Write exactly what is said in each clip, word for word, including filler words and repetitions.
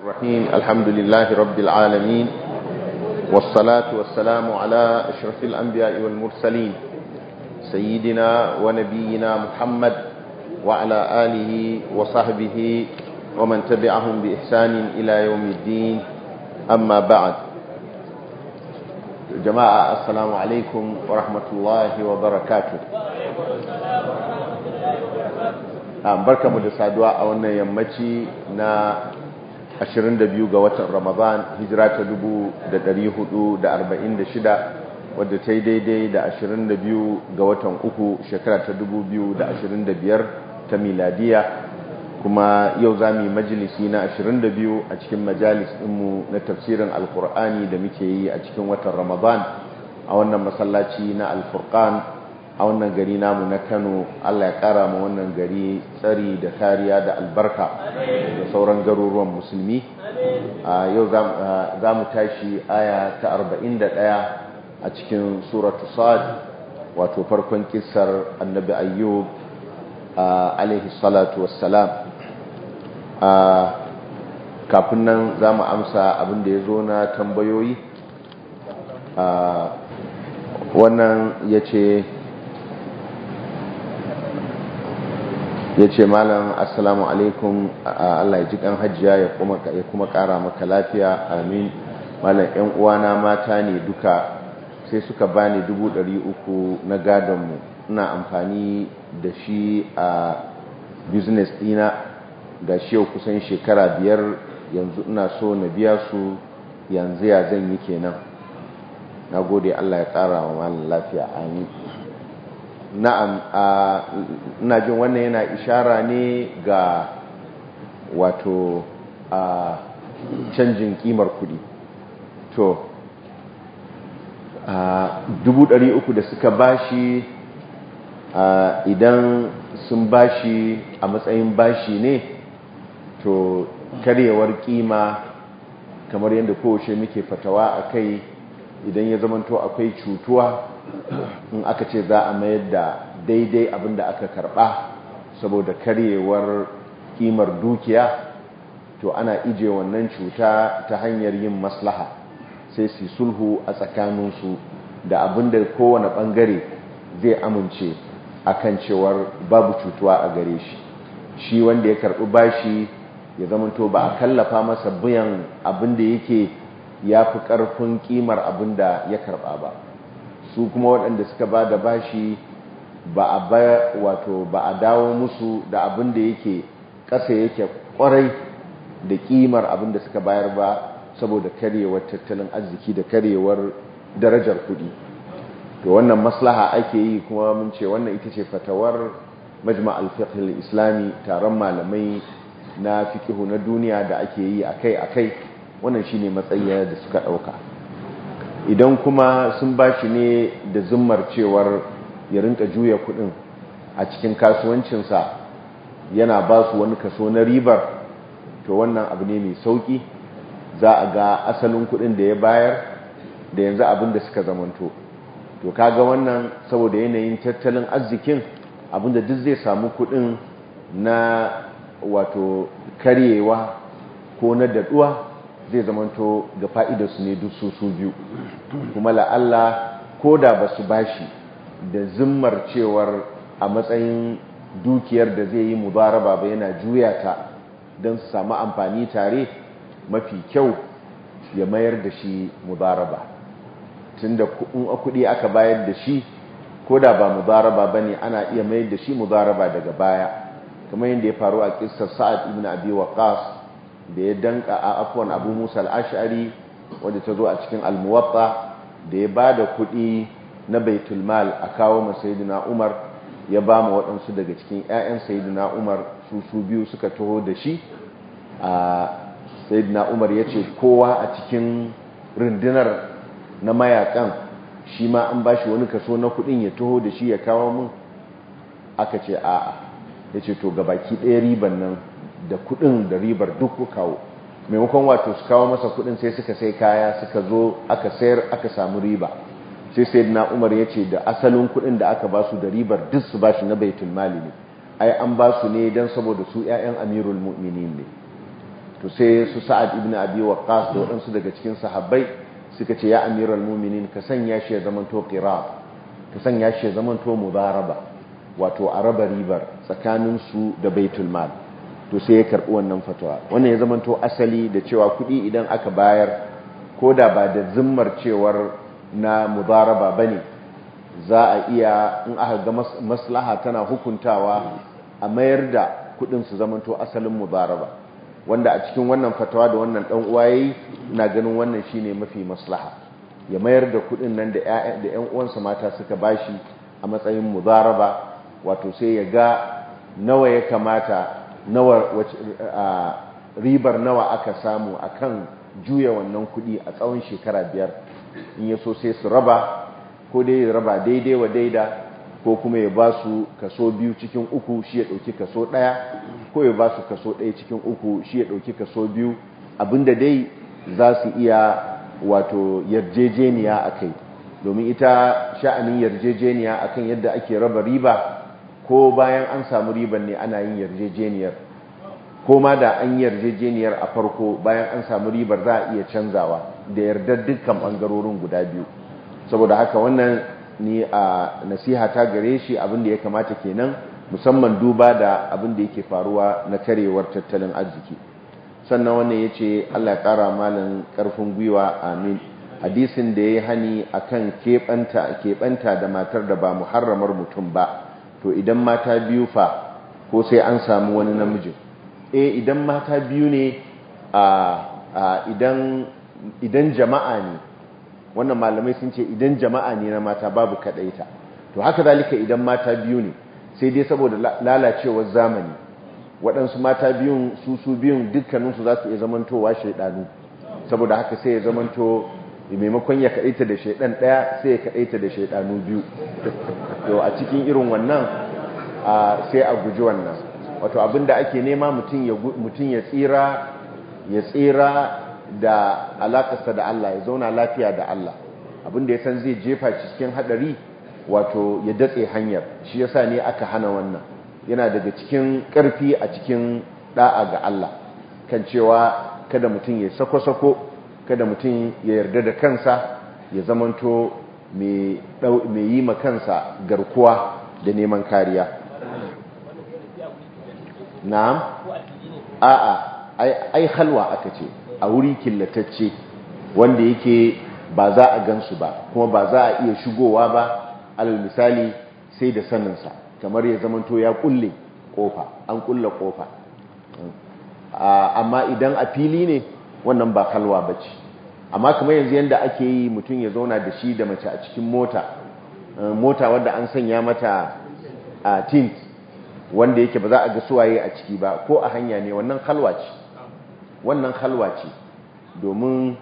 الرحيم الحمد لله رب العالمين والصلاة والسلام على أشرف الأنبياء والمرسلين سيدنا ونبينا محمد وعلى آله وصحبه ومن تبعهم بإحسان إلى يوم الدين أما بعد جماعة السلام عليكم ورحمة الله وبركاته barka mu da saduwa a wannan yammaci na ashirin da biyu ga watan Ramadan hijira ta dubu da ɗari hudu da arba'in da shida wadda ta yi daidai da ashirin da biyu ga watan uku shekara ta dubu biyu da ashirin da biyar ta miladiya, kuma yau za mu yi majalisi na ashirin da biyu a cikin majalis ɗinmu na tafsirin alkur'ani da muke yi a cikin watan Ramadan a wannan masallaci na alfurqan a wannan gari namu na Kano. Allah ya kara mu wannan gari tsari da kariya da albarka da sauran garuruwan musulmi. A yau za mu tashi aya ta arba'in da ɗaya a cikin suratu Sad, wato farkon kissar annabi Ayyub alaihi salatu wassalam. Kafin nan za mu amsa abin da ya zo na tambayoyi. Wannan ya ce ya ce malam assalamu alaikum, Allah ya ji kan hajjiya ya kuma ya kuma kara maka lafiya, amin. Malam ƴan uwana mata ne duka sai suka bani dubu ɗari uku na gadon mu, ina amfani da shi a business ɗina ga shi yau kusan shekara biyar yanzu, ina so na biya su yanzu, ya zan yi kenan? Na gode, Allah ya kara wa malam lafiya, amin. Na'am, ina jin wannan yana ishara ne ga wato a canjin kimar kudi. To dubu ɗari uku da suka bashi, idan sun bashi a matsayin bashi ne, to karyewar kima kamar yadda kowace muke fatawa a kai, idan ya zamanto akwai cutuwa in aka ce za a mayar da daidai abinda aka karba saboda karyewar kimar dukiya, to ana ije wannan cuta ta hanyar yin maslaha, sai su sulhu a tsakaninsu da abinda kowane bangare zai amince akan cewar babu cutuwa a gare shi. Shi wanda ya karbi bashi ya zamanto ba a kallafa masa biyan abinda yake ya fi karfin kimar abinda ya karba ba. Su kuma waɗanda suka ba da bashi ba a ba wato ba a dawo musu da abin da yake ƙasa yake ƙwarai da ƙimar abin da suka bayar ba, saboda karyewar tattalin arziki da karyewar darajar kuɗi. To wannan maslaha ake yi, kuma mun ce wannan ita ce fatawar Majma' al-Fiqh al-Islami, taron malamai na fiqhu na duniya da ake yi akai-akai. Wannan shine matsayin da suka ɗauka. Idan kuma sun ba shi ne da zummar cewar ya rinka juya kudin a cikin kasuwancinsa yana ba su wani kaso na ribar, to wannan abu ne mai sauki. Za a ga asalin kudin da ya bayar da yanzu abin da suka zamanto. To kaga wannan saboda yanayin tattalin arzikin, abin da duk zai samu kudin na wato karyewa ko na daduwa zai zamanto ga fa'idarsu ne duk su su biyu. Kuma la'alla ko da ba su bashi da zimmar cewar a matsayin dukiyar da zai yi mudaraba ba, yana juya ta don su samu amfani tare, mafi kyau ya mayar da shi mudaraba. Tunda in kuɗi aka bayar da shi, ko da ba mudaraba ba ne, ana iya mayar da shi mudaraba daga baya, kamar yadda ya faru a kissar Sa'ad ibn Abi Waqqas da ya danka a afwan Abu Musa al-Ash'ari wanda ta zo a cikin al-Muwatta, da ya ba da kuɗi na baitul mal a kawo ma Sayyidina Umar, ya ba ma waɗansu daga cikin 'ya'yan Sayyidina Umar, su su biyu suka taho da shi. a Sayyidina Umar ya ce kowa a cikin rundunar na mayakan shi ma an ba shi wani kaso na kuɗin ya taho da shi ya kawo mun. Aka ce a'a, ya ce to gabaki ɗaya riban nan da kudin da ribar duk ku kawo. Maimakon wato su kawo masa kudin, sai suka sai kaya suka zo aka sayar aka samu riba. Sai Sayyidina Umar ya ce da asalin kudin da aka ba su da ribar duk su ba shi na baitul mali ne, ai an ba su ne don saboda su ƴaƴan Amirul Mu'minin ne. to sai su Sa'ad ibn Abi Waqqas da waɗansu daga cikin sahabbai suka ce ya amiral mu'minin ka sanya shi ya zamanto qira ka sanya shi ya zamanto mudaraba wato a raba ribar tsakanin su da baitul mal to sai ya karbi wannan fatawa wannan ya zamanto asali da cewa kuɗi idan aka bayar ko da ba da zimmar cewar na mudaraba bane za a iya in aka ga maslaha tana hukuntawa a mayar da kuɗin su zamanto asalin mudaraba wanda a cikin wannan fatawa da wannan dan uwa yayi ina ganin wannan shine mafi maslaha ya mayar da kudin nan da ƴaƴan da ƴan uwansa mata suka bashi a matsayin mudaraba wato sai ya ga nawa ya kamata nawa ribar nawa aka samu akan juya wannan kudi a tsawon shekara biyar in yaso sai su raba ko dai ya raba daidai wa daida ko kuma ya ba su kaso biyu cikin uku shi ya ɗauki kaso ɗaya ko ya ba su kaso ɗaya cikin uku shi ya ɗauki kaso biyu abinda dai za su iya wato yarjejeniya a kai domin ita sha'anin yarjejeniya a kan yadda ake raba riba ko bayan an samu riban ne ana yin yarjejeniyar ko ma da an yarjejeniyar a farko bayan an samu ribar za a iya canzawa da yardar dukkan ɓangarorin guda biyu saboda haka wannan ni a nasiha ta gare shi abin da ya kamata kenan musamman duba da abin da yake faruwa na karewar tattalin arziki sannan wannan ya ce Allah ya ƙara malin ƙarfin gwiwa amin hadisin da ya hani akan keɓanta keɓanta da matar da ba muharramar mutum ba to idan mata biyu fa ko sai an samu wani namijin eh idan mata biyu ne a idan idan jama'a ne wannan malamai sun ce idan jama'a ne na mata babu kadaita to haka zalika idan mata biyu ne sai dai saboda lalacewar zamani waɗansu mata biyun su su biyun dukkaninsu za su iya zamantowa shaidanu saboda haka sai ya zamanto maimakon ya kadaita da shaidan ɗaya sai ya kadaita da shaidanu biyu to a cikin irin wannan sai a guji wannan wato abinda ake nema mutum ya mutum ya tsira ya tsira da alakarsa da Allah ya zauna lafiya da Allah abinda ya san zai jefa cikin hadari wato ya datse hanyar shi yasa ne aka hana wannan yana daga cikin karfi a cikin da'a ga Allah kan cewa kada mutum ya sako-sako kada mutum ya yarda da kansa ya zamanto mai yi ma kansa garkuwa da neman kariya na'am a'a ai halwa aka ce a wuri killatacce wanda yake ba za a gansu ba kuma ba za a iya shigowa ba alal misali sai da saninsa kamar ya zamanto ya kulle kofa an kulle kofa amma idan a fili ne wannan ba halwa bace amma kamar yanzu yanda ake yi mutum ya zauna da shi da mace a cikin mota mota wadda an sanya mata a tint wanda yake ba za a ga suwaye a ciki ba ko a hanya ne wannan halwa ce wannan halwa ce domin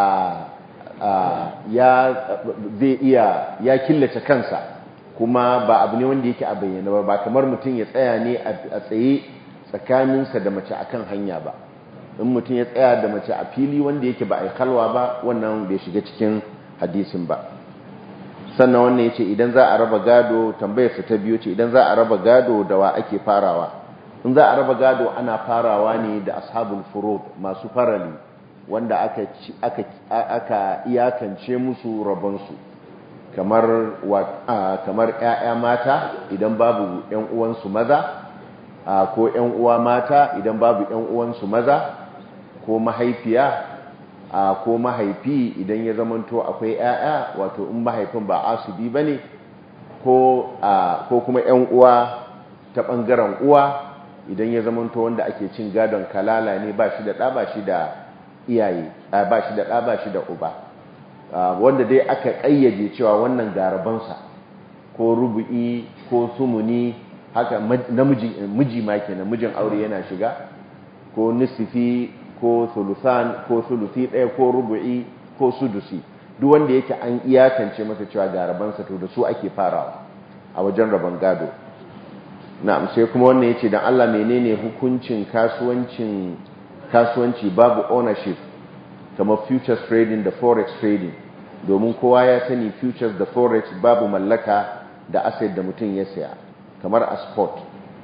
ya zai iya ya killace kansa kuma ba abu ne wanda yake a bayyana ba ba kamar mutum ya tsaya ne a tsaye tsakaninsa da mace akan hanya ba in mutum ya tsaya da mace a fili wanda yake ba a yi halwa ba wannan bai shiga cikin hadisin ba sannan wannan ya ce idan za a raba gado tambayarsa ta biyu ce idan za a raba gado da wa ake farawa in za a raba gado ana farawa ne da ashabul furud masu farali wanda aka aka aka iyakance musu rabonsu kamar kamar ƴaƴa mata idan babu ƴan uwansu maza ko ƴan uwa mata idan babu ƴan uwansu maza ko mahaifiya ko mahaifi idan ya zamanto akwai ƴaƴa wato in mahaifin ba asibi bane ko ko kuma ƴan uwa ta bangaren uwa idan ya zamanto wanda ake cin gadon kalala ne ba shi da ɗa ba shi da iyaye ba shi da ɗa ba shi da uba wanda dai aka ƙayyade cewa wannan garabansa ko rubu'i ko sumuni haka namiji miji ma kenan mijin aure yana shiga ko nisfi ko sulusan ko sulusi ɗaya ko rubu'i ko sudusi duk wanda yake an iyakance masa cewa garabansa to da su ake farawa a wajen rabon gado na'am sai kuma wannan yace dan Allah menene hukuncin kasuwancin kasuwanci babu ownership kamar futures trading da forex trading domin kowa ya sani futures da forex babu mallaka da asset da mutum ya saya kamar a sport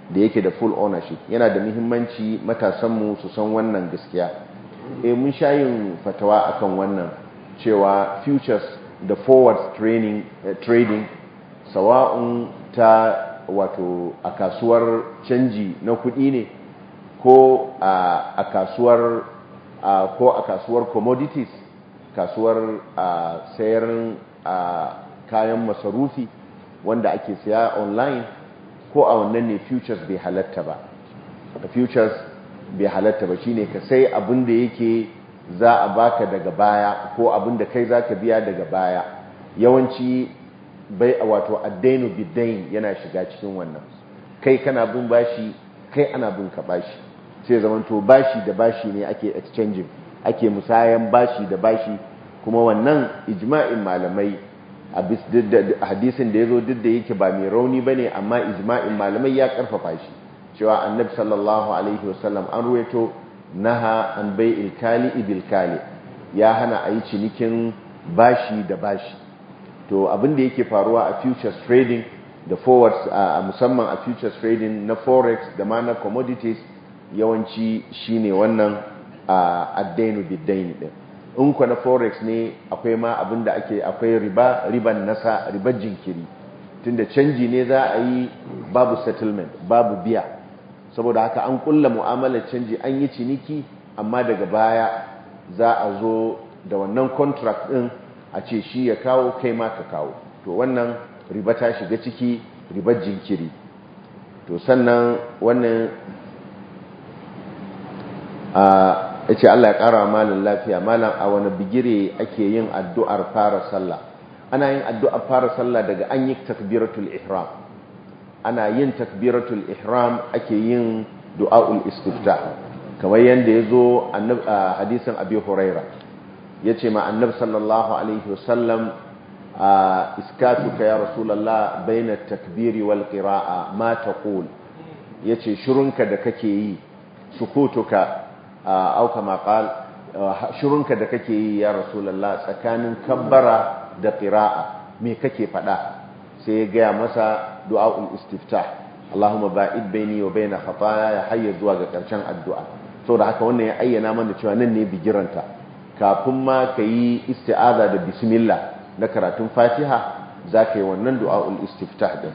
da yake da full ownership. Yana da muhimmanci matasanmu su san wannan gaskiya. E mun sha yin fatawa akan wannan cewa futures da forward trading, uh, trading sawa'un ta wato a kasuwar canji na kuɗi ne ko a, a kasuwar uh, ko a kasuwar commodities, kasuwar uh, sayar uh, kayan masarufi wanda ake siya online, ko a wannan ne futures bai halatta ba. Futures bai halatta ba shine ka sai abin da yake za a baka daga baya ko abin da kai zaka biya daga baya. Yawanci bai wato addainu bidain yana shiga cikin wannan. Kai kana bin bashi, kai ana bin ka bashi, sai zaman to bashi da bashi ne ake exchanging, ake musayan bashi da bashi. Kuma wannan ijma'in malamai a hadisin da yazo duk da yake ba mai rauni bane, amma ijma'in malamai ya karfafa shi cewa annabi sallallahu alaihi wasallam an ruwaito naha an bai'il kali bil kali, ya hana a yi cinikin bashi da bashi. To abin da yake faruwa a futures trading da forwards, a musamman a futures trading na forex da ma na commodities, yawanci shine wannan addainu biddain din. In ku na forex ne akwai ma abin da ake akwai riba riban nasa ribar jinkiri, tunda canji ne za a yi babu settlement babu biya, saboda haka an kulla mu'amalar canji an yi ciniki, amma daga baya za a zo da wannan contract din a ce shi ya kawo kai ma ka kawo. To wannan riba ta shiga ciki, ribar jinkiri. To sannan wannan a yace Allah ya kara malam lafiya. Malam, a wani bigire ake yin addu'ar fara sallah? Ana yin addu'ar fara sallah daga an yi takbiratul ihram. Ana yin takbiratul ihram ake yin du'aul istiftah, kamar yanda yazo a hadisin Abi Huraira, yace ma annabi sallallahu alaihi wasallam, iskatuka ya rasulullah baina at-takbiri wal qira'a ma taqul, yace shirunka da kake yi, sukutuka au kama qal, shirunka da kake yi ya rasulullah tsakanin kabbara da qira'a me kake fada? Sai ya gaya masa du'aul istiftah, Allahumma ba'id baini wa baina khataaya, ya hayya zuwa ga karshen addu'a. Saboda haka wannan ya ayyana mana cewa nan ne bigiranta. Kafin ma kayi isti'aza da bismillah na karatun Fatiha, zaka yi wannan du'aul istiftah din.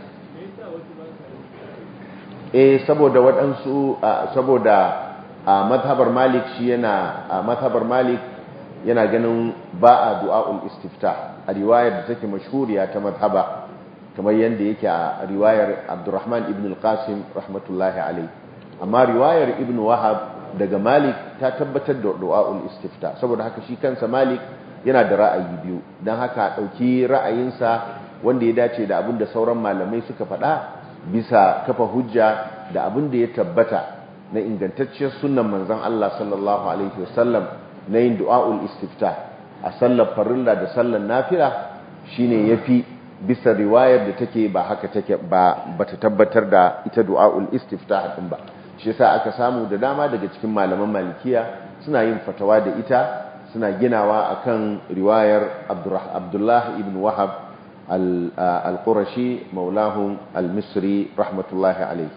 Eh saboda waɗansu saboda a mazhabar Malik shi yana a mazhabar Malik yana ganin ba a du'aul istiftah a riwayar da take mashhuriya ta mazhaba, kamar yanda yake a riwayar Abdurrahman ibn al-Qasim rahmatullahi alayhi. Amma riwayar Ibn Wahab daga Malik ta tabbatar da du'aul istiftah, saboda haka shi kansa Malik yana da ra'ayi biyu, dan haka dauki ra'ayinsa wanda ya dace da abin da sauran malamai suka faɗa, bisa kafa hujja da abin da ya tabbata na ingantacciyar sunnan manzon Allah sallallahu alaihi wasallam na yin du'aul istiftah a sallar farilla da sallar nafila, shine yafi bisa riwayar da take ba haka take ba bata tabbatar da ita du'aul istiftah din ba. Shi yasa aka samu da dama daga cikin malaman malikiya suna yin fatawa da ita, suna ginawa akan riwayar Abdullah ibn Wahab al-Qurashi maulahum al-Misri rahmatullahi alayhi.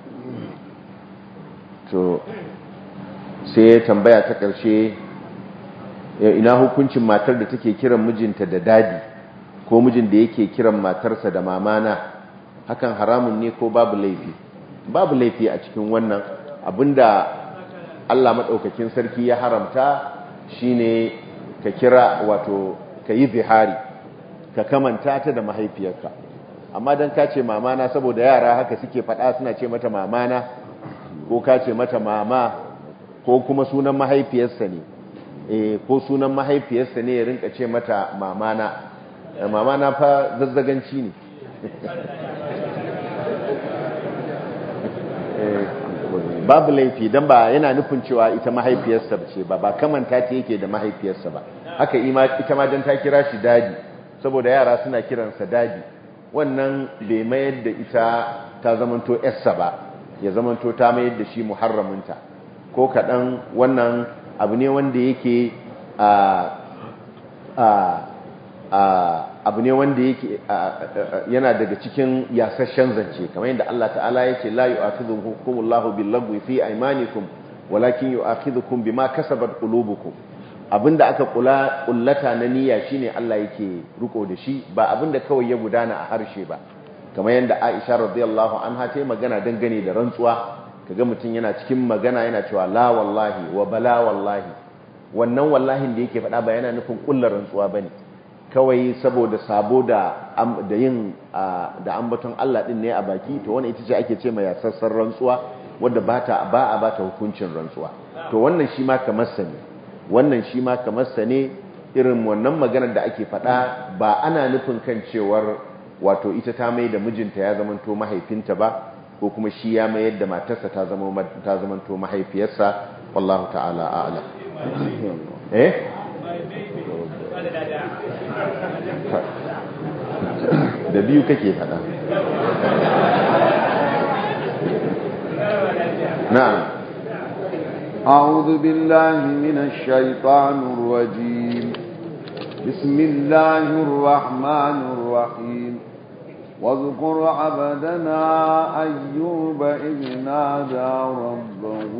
To sai tambaya ta karshe, ina hukuncin matar da take kiran mijinta da dadi, ko mijin da yake kiran matarsa da mamana? Hakan haramun ne ko babu laifi? Babu laifi a cikin wannan. Abinda Allah madaukakin sarki ya haramta shine ka kira wato ka yi zihari, ka kamanta ta da mahaifiyarka. Amma dan ka ce mamana, saboda yara haka suke faɗa, suna ce mata mamana, ko ka ce mata mama, ko kuma sunan mahaifiyarsa ne, eh ko sunan mahaifiyarsa ne ya rinka ce mata mamana. Mamana fa zazzaganci ne. Babu laifi, dan ba yana nufin cewa ita mahaifiyarsa ce ba, ba kamanta ta yake da mahaifiyarsa ba. Haka ita ma dan ta kira shi dadi, saboda yara suna kiransa dadi, wannan bai mayar da ita ta zamanto yarsa ba, ya zamanto ta mayar da shi muharraminta ko kaɗan. Wannan abu ne wanda yake a a abu ne wanda yake yana daga cikin yasasshen zance kamar yadda Allah ta'ala yake la yu'akhidhukumullahu bil-lagwi fi aymanikum walakin yu'akhidhukum bima kasabat qulubukum abinda aka kula kullata na niyya shine Allah yake riko da shi ba abinda kawai ya gudana a harshe ba kamar yadda Aisha radiyallahu anha ta yi magana dangane da rantsuwa kaga mutum yana cikin magana yana cewa la wallahi wa bala wallahi wannan wallahin da yake faɗa ba yana nufin kullar rantsuwa bane kawai saboda sabo da da yin da ambaton Allah din ne a baki to wannan ita ce ake ce mai yasassar rantsuwa wanda bata ba a bata hukuncin rantsuwa to wannan shi ma kamar sane wannan shi ma kamar sane irin wannan maganar da ake faɗa ba ana nufin kan cewar wato ita ta mai da mijinta ya zamanto mahaifinta ba ko kuma shi ya mayar da matarsa ta zama ta zamanto mahaifiyarsa wallahu ta'ala a'lam eh da biyu kake faɗa na'am a'udhu billahi minash shaitanir rajim bismillahir rahmanir rahim واذكر عبدنا أيوب إذ نادى ربه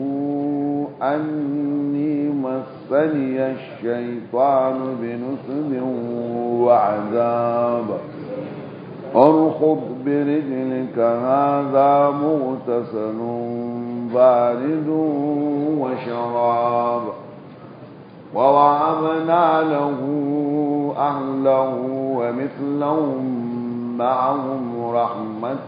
أني مسني الشيطان بنصب وعذاب ارخض برجلك هذا مغتسل بارد وشراب ووهبنا له أهله ومثلهم معهم رحمة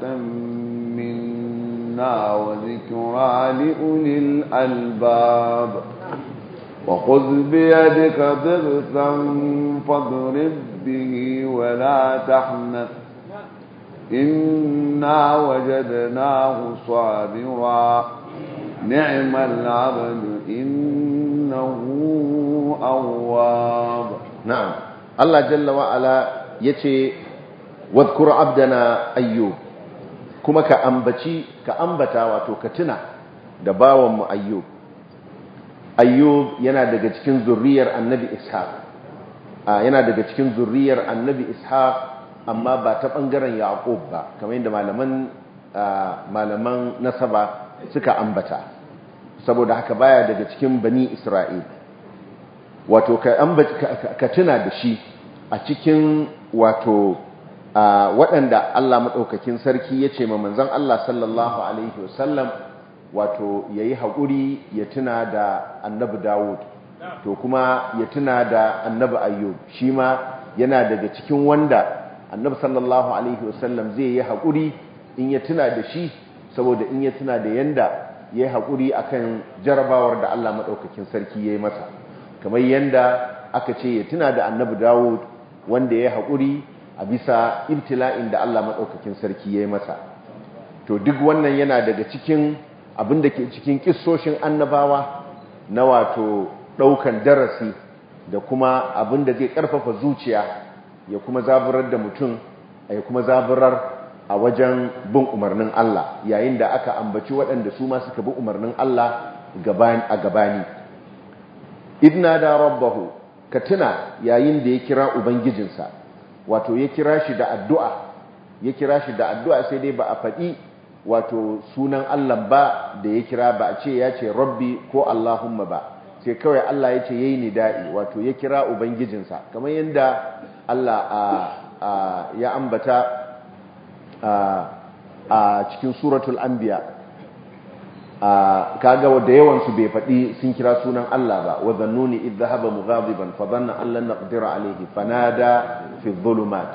منا وذكرى لأولي الألباب وخذ بيدك ضغثا فاضرب به ولا تحنث إنا وجدناه صابرا نعم العبد إنه أواب نعم الله جل وعلا يتي wadhkur abdana ayyub kuma ka ambaci ka ambata wato ka tuna da bawan mu ayyub ayyub yana daga cikin zurriyar annabi ishaq yana daga cikin zurriyar annabi ishaq amma ba ta bangaren yaqub ba kamar yadda malaman malaman nasaba suka ambata saboda haka baya daga cikin bani isra'il wato ka ambaci ka tuna da shi a cikin wato waɗanda Allah maɗaukakin sarki ya ce ma manzan Allah sallallahu Alaihi wasallam wato ya yi haƙuri ya tuna da annabi Dawud to kuma ya tuna da annabi Ayyub shi ma yana daga cikin wanda annabi sallallahu Alaihi wasallam zai yi haƙuri in ya tuna da shi saboda in ya tuna da yanda ya yi haƙuri a kan jarabawar da Allah maɗaukakin sarki ya yi masa kamar yanda aka ce ya tuna da annabi Dawud wanda ya yi haƙuri a bisa ibtila'in da Allah maɗaukakin sarki ya yi masa to duk wannan yana daga cikin abin da ke cikin kissoshin annabawa na wato ɗaukan darasi da kuma abin da zai ƙarfafa zuciya ya kuma zaburar da mutum ya kuma zaburar a wajen bin umarnin Allah yayin da aka ambaci waɗanda su ma suka bi umarnin Allah a gabani idna da rabbahu ka tuna yayin da ya kira ubangijinsa wato ya kira shi da addu'a ya kira shi da addu'a sai dai ba a faɗi wato sunan Allah ba da ya kira ba a ce ya ce rabbi ko Allahumma ba sai kawai Allah ya ce yayi nida'i wato ya kira ubangijinsa kamar yadda Allah ya ambata a cikin suratul anbiya kaga da yawan su bai faɗi sun kira sunan Allah ba wa zannuni idh dhahaba mughadiban fa dhanna an lan naqdira alayhi fanada fi dhulumat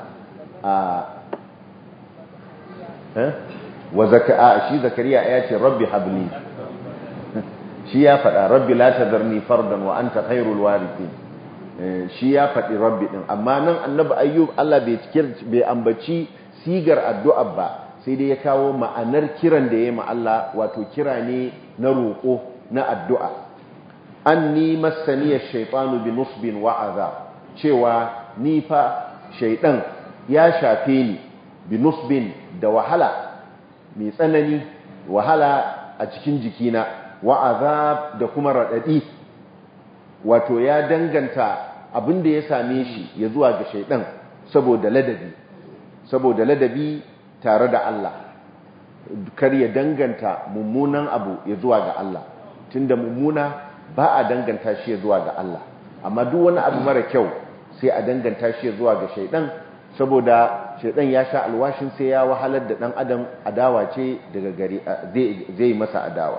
eh wa zaka shi zakariya ya ce rabbi habli shi ya faɗa rabbi la tadarni fardan wa anta khairul warithin shi ya faɗi rabbi din amma nan annabi ayyub Allah bai bai ambaci sigar addu'a ba sai dai ya kawo ma'anar kiran da ya yi Allah wato kira ne na roƙo na addu'a anni massani ash-shaytanu bi nusbin wa azab cewa ni fa shaydan ya shafe ni bi nusbin da wahala mai tsanani wahala a cikin jikina wa azab da kuma radadi wato ya danganta abin da ya same shi ya zuwa ga shaydan saboda ladabi saboda ladabi tare da Allah kar ya danganta mummunan abu ya zuwa ga Allah tunda mummuna ba a danganta shi ya zuwa ga Allah amma duk wani abu mara kyau sai a danganta shi ya zuwa ga shaidan saboda shaidan ya sha alwashin sai ya wahalar da dan adam adawa ce daga gari zai masa adawa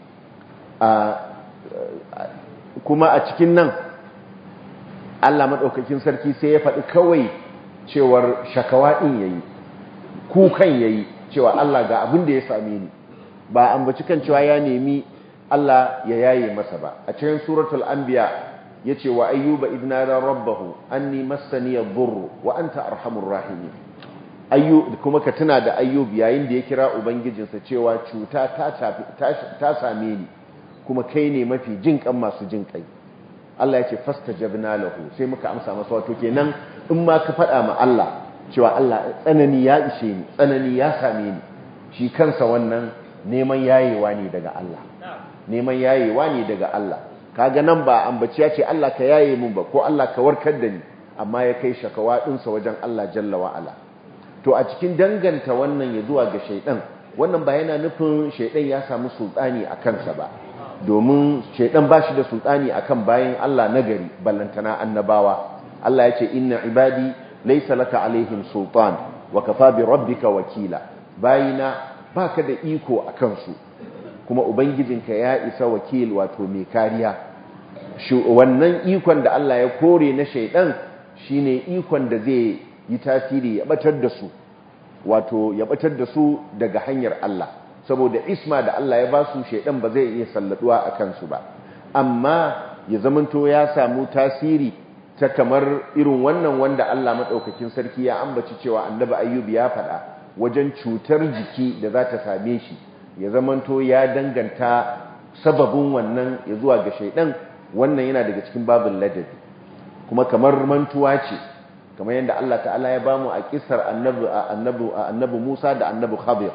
kuma a cikin nan Allah madaukakin sarki sai ya faɗi kawai cewar shakawa din yayi kukan yayi cewa Allah ga abin da ya same ni ba ambaci kan cewa ya nemi Allah ya yaye masa ba a cikin suratul anbiya yace wa ayyuba idnara rabbahu anni massani ad-durr wa anta arhamur rahimin ayyub kuma ka tuna da ayyub yayin da ya kira ubangijinsa cewa cuta ta ta same ni kuma kai ne mafi jin kan masu jin kai Allah yace fastajabna lahu sai muka amsa masa wato kenan in ma ka faɗa ma Allah cewa Allah tsanani ya ishe ni tsanani ya same ni shi kansa wannan neman yayewa ne daga Allah neman yayewa ne daga Allah kaga nan ba ambaci ya ce Allah ka yaye mun ba ko Allah ka warkar da ni amma ya kai shakawa dinsa wajen Allah jalla wa ala to a cikin danganta wannan ya zuwa ga shaydan wannan ba yana nufin shaydan ya samu sultani a kansa ba domin shaydan ba shi da sultani akan bayin Allah nagari ballantana annabawa Allah ya ce inna ibadi laysa laka alaihim sultan wa kafa bi rabbika wakila bayina baka da iko akan su kuma ubangijinka ya isa wakil wato mai kariya wannan ikon da Allah ya kore na shaidan shine ikon da zai yi tasiri ya batar da su wato ya batar da su daga hanyar Allah saboda isma da Allah ya ba su shaidan ba zai iya salladuwa a kansu ba amma ya zamanto ya samu tasiri ta kamar irin wannan wanda Allah madaukakin sarki ya ambaci cewa annabi ayyub ya faɗa wajen cutar jiki da za ta same shi ya zamanto ya danganta sababin wannan ya zuwa ga shaidan wannan yana daga cikin babin ladabi kuma kamar mantuwa ce kamar yadda Allah ta'ala ya bamu a kissar annabi annabi annabi Musa da annabi Khadir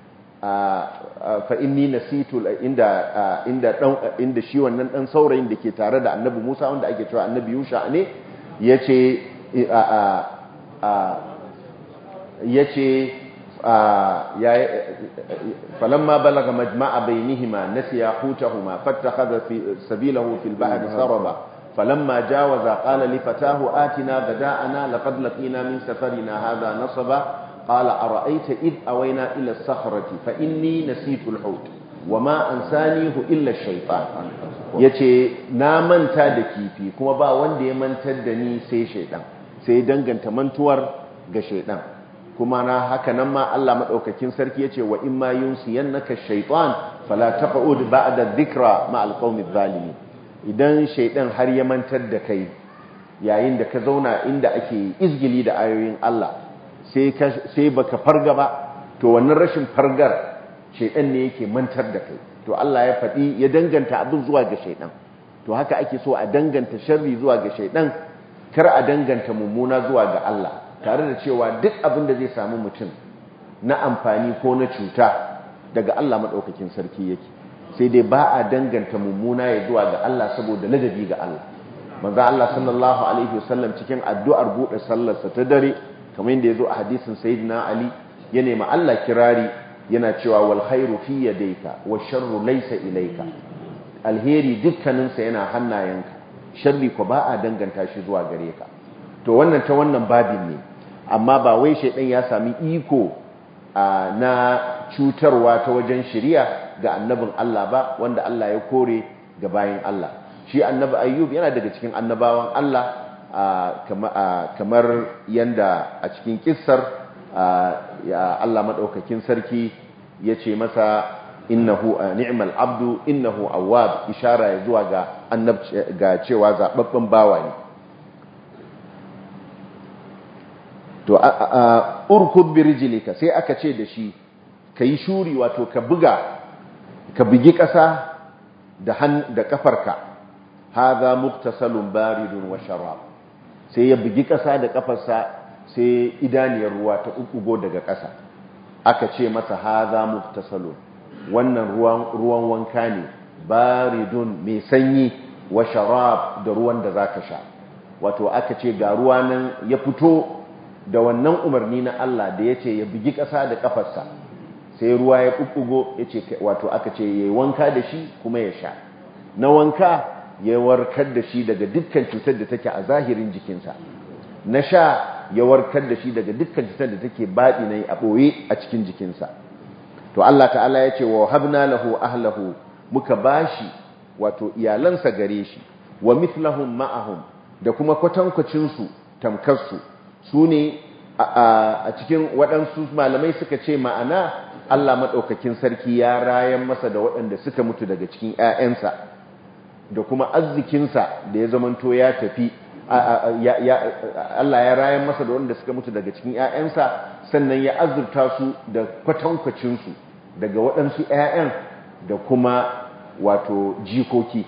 fa inni nasitu inda inda dan inda shi wannan dan saurayin da ke tare da annabi Musa wanda ake cewa annabi Yusha ne yace yace فلما بلغ مجمع بينهما نسيا حوتهما فاتخذ في سبيله في البحر سربا فلما جاوز قال لفتاه آتنا غداءنا لقد لقينا من سفرنا هذا نصبا قال أرأيت إذ أوينا إلى الصخرة فإني نسيت الحوت وما أنسانيه إلا الشيطان yace na manta da kifi kuma ba wanda ya mantar da ni sai shaydan sai danganta mantuwar ga shaydan kuma na haka nan ma Allah madaukakin sarki yace wa in ma yunsiyannaka shaytan fala taqud ba'da dhikra ma alqawmi adh-dhalimin idan shaydan har ya mantar da kai yayin da ka zauna inda ake izgili da ayoyin Allah sai ka sai baka farga ba to wannan rashin fargar shaydan ne yake mantar da kai to Allah ya fadi ya danganta abin zuwa ga shaydan to haka ake so a danganta sharri zuwa ga shaydan kar a danganta mummuna zuwa ga Allah tare da cewa duk abin da zai samu mutum na amfani ko na cuta daga Allah maɗaukakin sarki yake sai dai ba a danganta mummuna ya zuwa ga Allah saboda ladabi ga Allah manzo Allah sallallahu alaihi wasallam cikin addu'ar buɗe sallarsa ta dare kamar yadda yazo a hadisin sayyidina Ali ya nemi Allah kirari yana cewa wal khairu fi yadayka wash sharru laysa ilayka alheri dukkaninsa yana hannayenka sharri ko ba a danganta shi zuwa gare ka to wannan ta wannan babin ne amma ba wai shaidan ya sami iko na cutarwa ta wajen shari'a ga annabin Allah ba wanda Allah ya kore ga bayin Allah shi annabi ayyub yana daga cikin annabawan Allah kamar yanda a cikin kissar Allah madaukakin sarki yace masa innahu ni'mal abdu innahu awwab ishara zuwa ga annabci ga cewa zababben bawa ne to urkud bi rijlika sai aka ce da shi kai shuri wato ka buga ka bugi kasa da han da kafarka hadha muktasalun baridun wa sharab sai ya bugi kasa da kafarsa sai idaniyar ruwa ta ukugo daga kasa aka ce masa hadha muktasalun wannan ruwan ruwan wanka ne baridun mai sanyi wa sharab da ruwan da zaka sha wato aka ce ga ruwa nan ya fito da wannan umarni na Allah da yace ya bigi ƙasa da kafarsa sai ruwa ya bubbugo yace wato aka ce yayi wanka da shi kuma ya sha na wanka ya warkar da shi daga dukkan cutar da take a zahirin jikinsa na sha ya warkar da shi daga dukkan cutar da take baɗi na a ɓoye a cikin jikinsa to Allah ta'ala ya ce wa habna lahu ahlahu muka bashi wato iyalansa gare shi wa mithlahum ma'ahum da kuma kwatankwacinsu tamkarsu su ne a cikin waɗansu malamai suka ce ma'ana Allah maɗaukakin sarki ya rayan masa da waɗanda suka mutu daga cikin 'ya'yansa da kuma arzikinsa da ya zamanto ya tafi Allah ya rayan masa da waɗanda suka mutu daga cikin 'ya'yansa sannan ya azurta su da kwatankwacinsu daga waɗansu 'ya'yan da kuma wato jikoki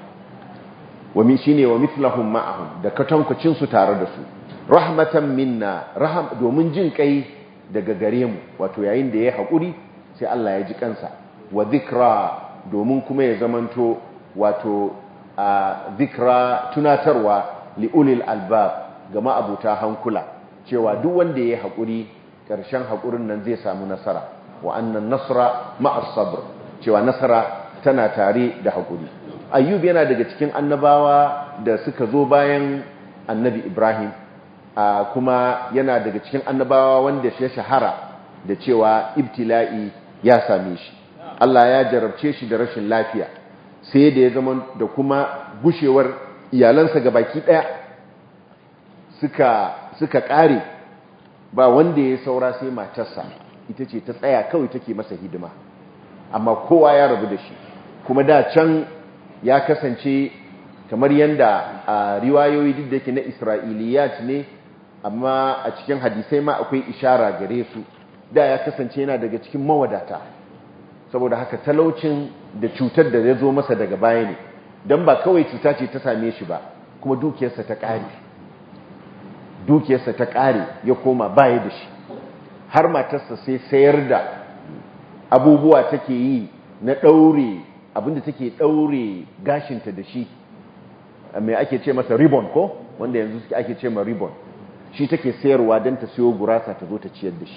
wami shine wa mithlahum ma'ahum da kwatankwacinsu tare da su rahmatan minna raham domin jin kai daga gare mu wato yayin da ya haƙuri sai Allah ya ji kansa wa dhikra domin kuma ya zamanto wato a dhikra tunatarwa liulil albab ga ma'abuta hankula cewa duk wanda ya haƙuri ƙarshen haƙurin nan zai samu nasara wa annan nasra ma'as sabr cewa nasara tana tare da haƙuri ayyub yana daga cikin annabawa da suka zo bayan annabi ibrahim kuma yana daga cikin annabawa wanda ya shahara da cewa ibtila'i ya same shi Allah ya jarabce shi da rashin lafiya sai da ya zama da kuma gushewar iyalansa ga baki ɗaya suka suka ƙare ba wanda ya saura sai matarsa ita ce ta tsaya kawai take masa hidima amma kowa ya rabu da shi kuma da can ya kasance kamar yanda a riwayoyi duk da ke na isra'iliyat ne amma a cikin hadisai ma akwai ishara gare su da ya kasance yana daga cikin mawadata saboda haka talaucin da cutar da ya zo masa daga baya ne don ba kawai cuta ce ta same shi ba kuma dukiyarsa ta ƙare dukiyarsa ta ƙare ya koma baya da shi har matarsa sai sayar da abubuwa take yi na ɗaure abinda take ɗaure gashinta da shi mai ake ce masa ribbon ko wanda yanzu ake ce ma ribbon shi take sayarwa don ta siyo gurasa ta zo ta ciyar da shi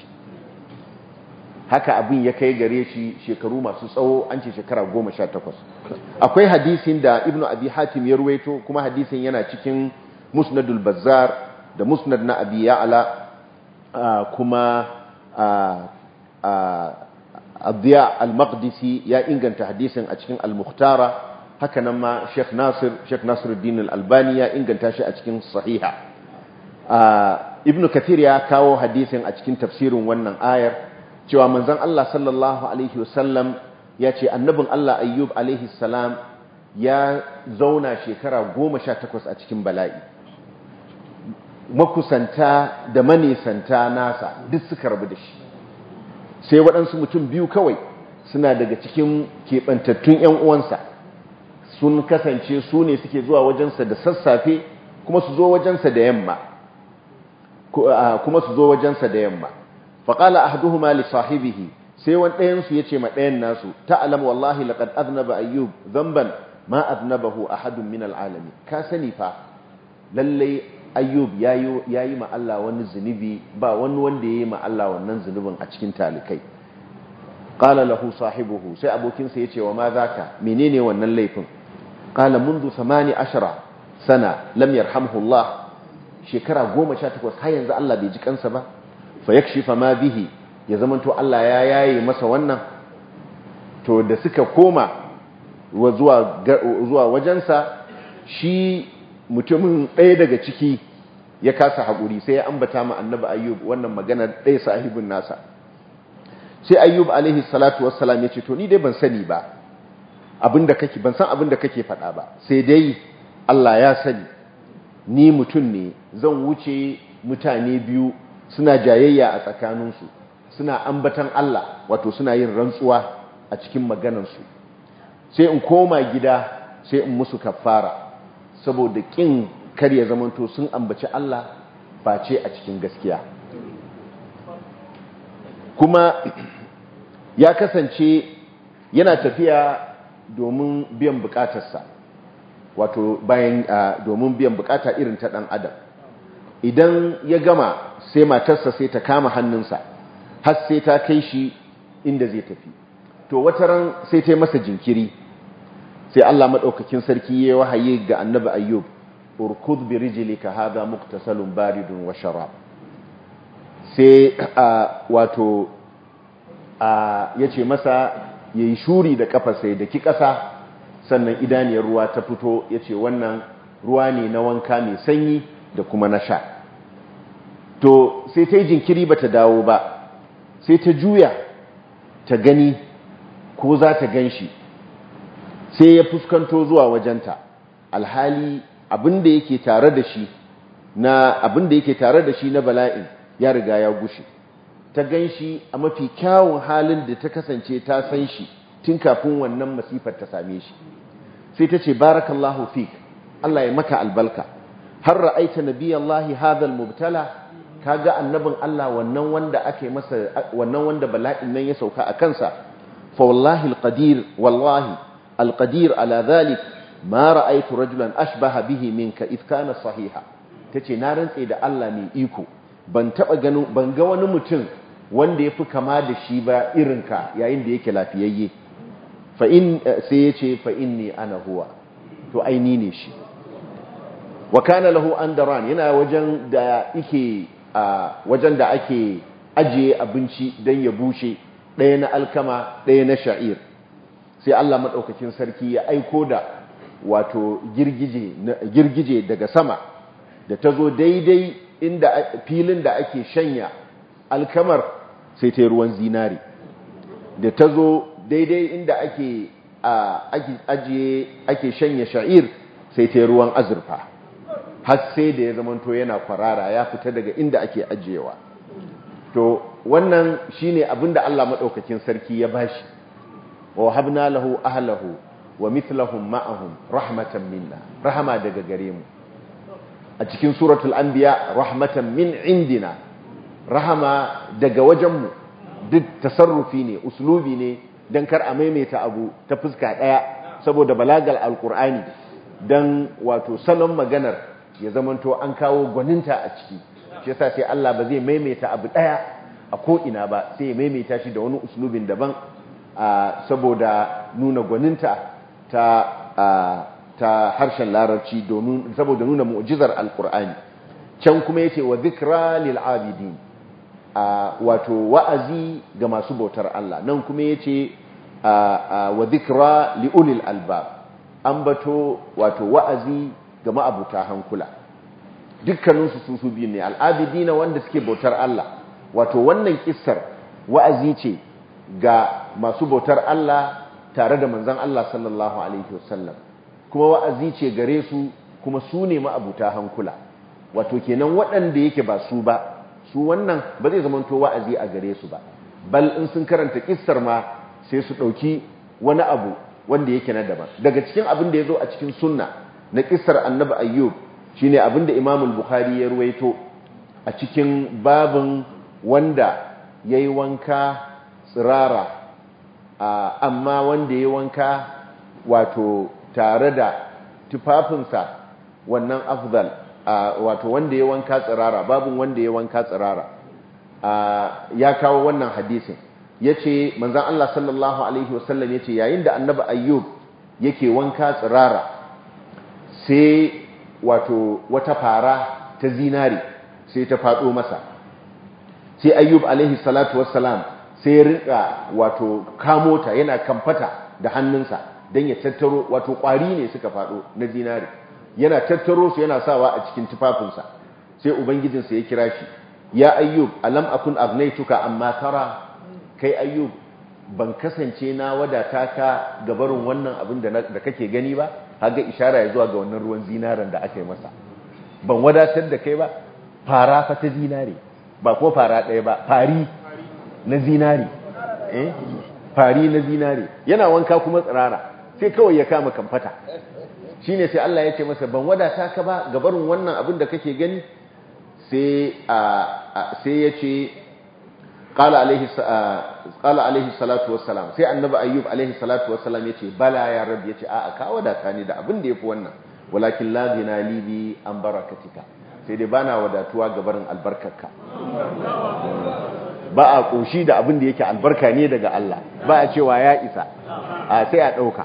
haka abin ya kai gare shi shekaru masu tsawo an ce shekara goma sha takwas akwai hadisin da ibnu abi hatim ya ruwaito kuma hadisin yana cikin musnadul bazzar da musnad na abi ya'la kuma abdiya al-maqdisi ya inganta hadisin a cikin al-mukhtara haka nan ma sheikh nasir sheikh nasiruddin al-albani ya inganta shi a cikin sahiha ibnu kathir ya kawo hadisin a cikin tafsirin wannan ayar cewa manzon Allah sallallahu alaihi wasallam ya ce annabin Allah ayyub alaihi salam ya zauna shekara goma sha takwas a cikin bala'i makusanta da manisanta nasa duk suka rabu da shi sai waɗansu mutum biyu kawai suna daga cikin keɓantattun ‘yan uwansa sun kasance su ne suke zuwa wajensa da sassafe kuma su zo wajensa da yamma kuma su zo wajensa da yamma faƙala ahaduhuma li sahibihi sai wani ɗayansu ya ce ma ɗayan nasu ta'alam wallahi laqad aznaba ayyub dhanban ma aznabahu ahadun min al'alamin ka sani fa lallai ayyub yayi yayi ma Allah wani zunubi ba wani wanda yayi ma Allah wannan zunubin a cikin talikai qala lahu sahibuhu sai abokinsa yace wa ma zaka menene wannan laifin qala mundu samani ashara sana lam yarhamhu Allah shekara goma sha takwas har yanzu Allah bai ji kansa ba fa yakshifa ma bihi ya zamanto Allah ya yaye masa wannan to da suka koma zuwa zuwa wajensa shi mutumin ɗaya daga ciki ya kasa haƙuri sai ya ambata ma annabi ayyub wannan magana ɗaya sahibin nasa sai ayyub alaihi salatu wassalam ya ce to ni dai ban sani ba abinda kake ban san abinda kake faɗa ba sai dai Allah ya sani ni mutum ne zan wuce mutane biyu suna jayayya a tsakaninsu suna ambatan Allah wato suna yin rantsuwa a cikin maganarsu sai in koma gida sai in musu kafara saboda kin kar ya zamanto sun ambaci Allah face a cikin gaskiya kuma ya kasance yana tafiya domin biyan bukatarsa wato bayan domin biyan bukata irin ta dan adam idan ya gama sai matarsa sai ta kama hannunsa har sai ta kai shi inda zai tafi. To wata ran sai ta yi masa jinkiri, sai Allah maɗaukakin sarki ya wahayi ga annabi Ayyub, urkud bi rijlika hadha muktasalun baridun wa sharab. Sai wato ya ce masa yayi shuri da kafarsa da ki ƙasa, sannan idaniyar ruwa ta fito, ya ce wannan ruwa ne na wanka mai sanyi da kuma na sha. To sai ta yi jinkiri ba ta dawo ba, sai ta juya ta gani ko za ta gan shi, sai ya fuskanto zuwa wajenta, alhali abinda yake tare da shi na abinda yake tare da shi na bala'in ya riga ya gushe. Ta gan shi a mafi kyawun halin da ta kasance ta san shi tun kafin wannan masifar ta same shi. Sai ta ce barakallahu fik, Allah ya maka albalka, har ra'aita nabiyallahi hadha almubtala, kaga annabin Allah wannan wanda ake masa wannan wanda bala'in nan ya sauka a kansa. Fa wallahi alqadir wallahi alqadir ala dhalik ma ra'aytu rajulan ashbaha bihi minka id kana sahiha. Tace na rantse da Allah mai iko, ban taba ganin ban ga wani mutum wanda yafi kama da shi ba irinka yayin da yake lafiyayye. Fa in sai yace fa inni ana huwa, to aini ne shi. Wa kana lahu andaran, yana wajen da yake a wajen da ake ajiye abinci dan ya bushe, ɗaya na alkama ɗaya na sha'ir. Sai Allah madaukakin sarki ya aiko da wato girgije girgije daga sama da tazo daidai inda filin da ake shanya alkamar, sai ta ruwan zinari. Da tazo daidai inda ake ake ajiye ake shanya sha'ir, sai ta ruwan azurfa, har sai da ya zamanto yana kwarara ya fita daga inda ake ajiyewa. To wannan shine abinda Allah madaukakin sarki ya bashi. Wa habna lahu ahlahu wa mithlahum ma'ahum rahmatan minna, rahama daga gare mu. A cikin suratul anbiya rahmatan min indina, rahama daga wajenmu. Duk tasarrufi ne, uslubi ne, dan kar a maimaita abu ta fuska daya saboda balagal alqur'ani, dan wato salon maganar ya zamanto an kawo gwaninta a ciki. Shi yasa sai Allah ba zai maimaita abu daya a ko ina ba, sai ya maimaita shi da wani uslubin daban saboda nuna gwaninta ta ta harshen larabci, domin saboda nuna mu'jizar alqur'ani. Can kuma yace wa dhikra lil abidin, wato wa'azi ga masu bautar Allah. Nan kuma yace wa dhikra li ulil albab, ambato wato wa'azi ga ma'abuta hankula. Dukkaninsu su su biyu ne, al'abidina wanda suke bautar Allah. Wato wannan kissar wa'azi ce ga masu bautar Allah tare da manzon Allah sallallahu alaihi wasallam, kuma wa'azi ce gare su, kuma su ne ma'abuta hankula. Wato kenan waɗanda yake ba su ba, su wannan ba zai zamanto wa'azi a gare su ba, bal in sun karanta kissar ma sai su ɗauki wani abu wanda yake na daban. Daga cikin abin da ya zo a cikin sunna na kissar annabi Ayyub shine abinda Imam al-Bukhari ya ruwaito a cikin babin wanda yayi wanka tsirara, amma wanda yayi wanka wato tare da tufafinsa wannan afdal, wato wanda yayi wanka tsirara, babin wanda yayi wanka tsirara. Ya kawo wannan hadisin, yace manzon Allah sallallahu alaihi wasallam yace yayin da annabi Ayyub yake wanka tsirara, sai wato wata fara ta zinari sai ta fado masa. Sai Ayyub alaihi salatu wassalam sai ya rinka wato kamota, yana kamfata da hannunsa dan ya tattaro, wato kwari ne suka fado na zinari, yana tattaro su yana sawa a cikin tufafinsa. Sai ubangijinsa ya kira shi, ya Ayyub alam akun agnaituka amma tara, kai Ayyub ban kasance na wadata ka gabarin wannan abin da kake gani ba. Haga ishara ya zuwa ga wannan ruwan zinaran da aka yi masa. Ban wadatar da kai ba, fara fa ta zinare, ba ko fara ɗaya ba, fari na zinare, eh fari na zinare, yana wanka kuma tsirara, sai kawai ya kama kamfata. Shine sai Allah ya ce masa ban wadata ka ba gabarin wannan abin da kake gani. Sai sai ya ce qala alaihi qala alaihi salatu wassalam, sai annabi Ayyub alaihi salatu wassalam yace bala ya rabbi, yace a'a ka wadata ni da abin da yafi wannan, walakin la bina li bi an barakatika, sai dai bana wadatuwa ga barin albarkarka ba a koshi da abin da yake albarka ne daga Allah ba a cewa ya isa a sai a dauka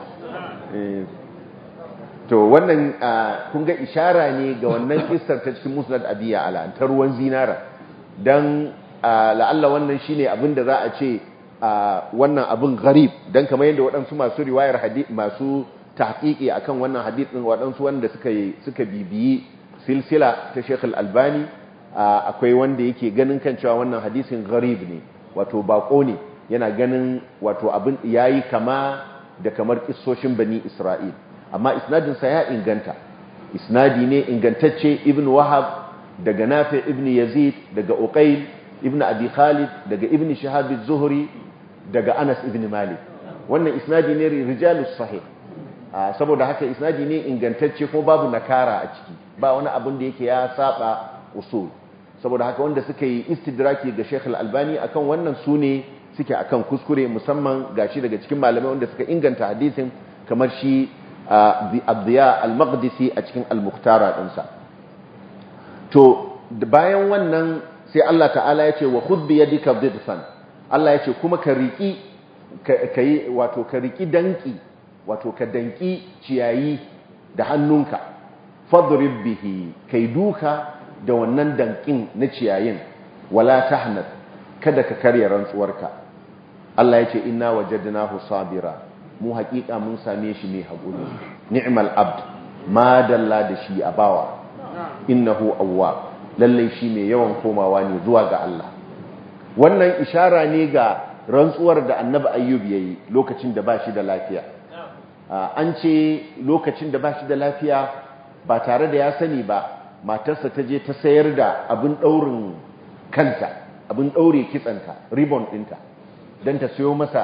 to wannan kun ga ishara ne ga wannan kissar ta cikin musnad abiya ala ta ruwan zinara dan la'alla wannan shine abin da za a ce wannan abin gharib dan kamar yadda waɗansu masu riwayar hadith masu tahqiqi akan wannan hadith din waɗansu wanda suka suka bibiyi silsila ta Sheikh Al-Albani akwai wanda yake ganin kan cewa wannan hadisin gharib ne wato bako ne yana ganin wato abin yayi kama da kamar kissoshin bani Isra'il amma isnadin sa ya inganta isnadi ne ingantacce Ibn Wahab daga Nafi' ibn Yazid daga Uqayl ibn Abi Khalid daga Ibn Shihab az-Zuhri daga Anas ibn Malik wannan isnadi ne rijalus sahih saboda haka isnadi ne ingantacce ko babu nakara a ciki ba wani abin da yake ya saba usul saboda haka wanda suka yi istidraki ga Sheikh Al-Albani akan wannan sune suke akan kuskure musamman gashi daga cikin malamai wanda suka inganta hadisin kamar shi Abdiya Al-Maqdisi a cikin Al-Mukhtara dinsa to bayan wannan sai Allah ta'ala ya ce wa khudh bi yadika dhidfan Allah ya ce kuma ka riki kai wato ka riki danki wato ka danki ciyayi da hannunka fadrib bihi kai duka da wannan dankin na ciyayin wala tahnat kada ka karya rantsuwarka Allah ya ce inna wajadnahu sabira mu haƙiƙa mun same shi mai haƙuri ni'mal abd ma dalla da shi a bawa innahu awwab lalle shi mai yawan komawa ne zuwa ga Allah wannan ishara ne ga rantsuwar da annabi ayyub yayi lokacin da bashi da lafiya an ce lokacin da bashi da lafiya ba tare da ya sani ba matarsa ta je ta sayar da abin daurin kanta abin daure kitsanta ribbon dinta dan ta sayo masa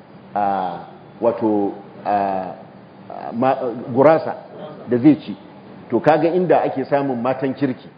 wato gurasa da zai ci to kaga inda ake samun matan kirki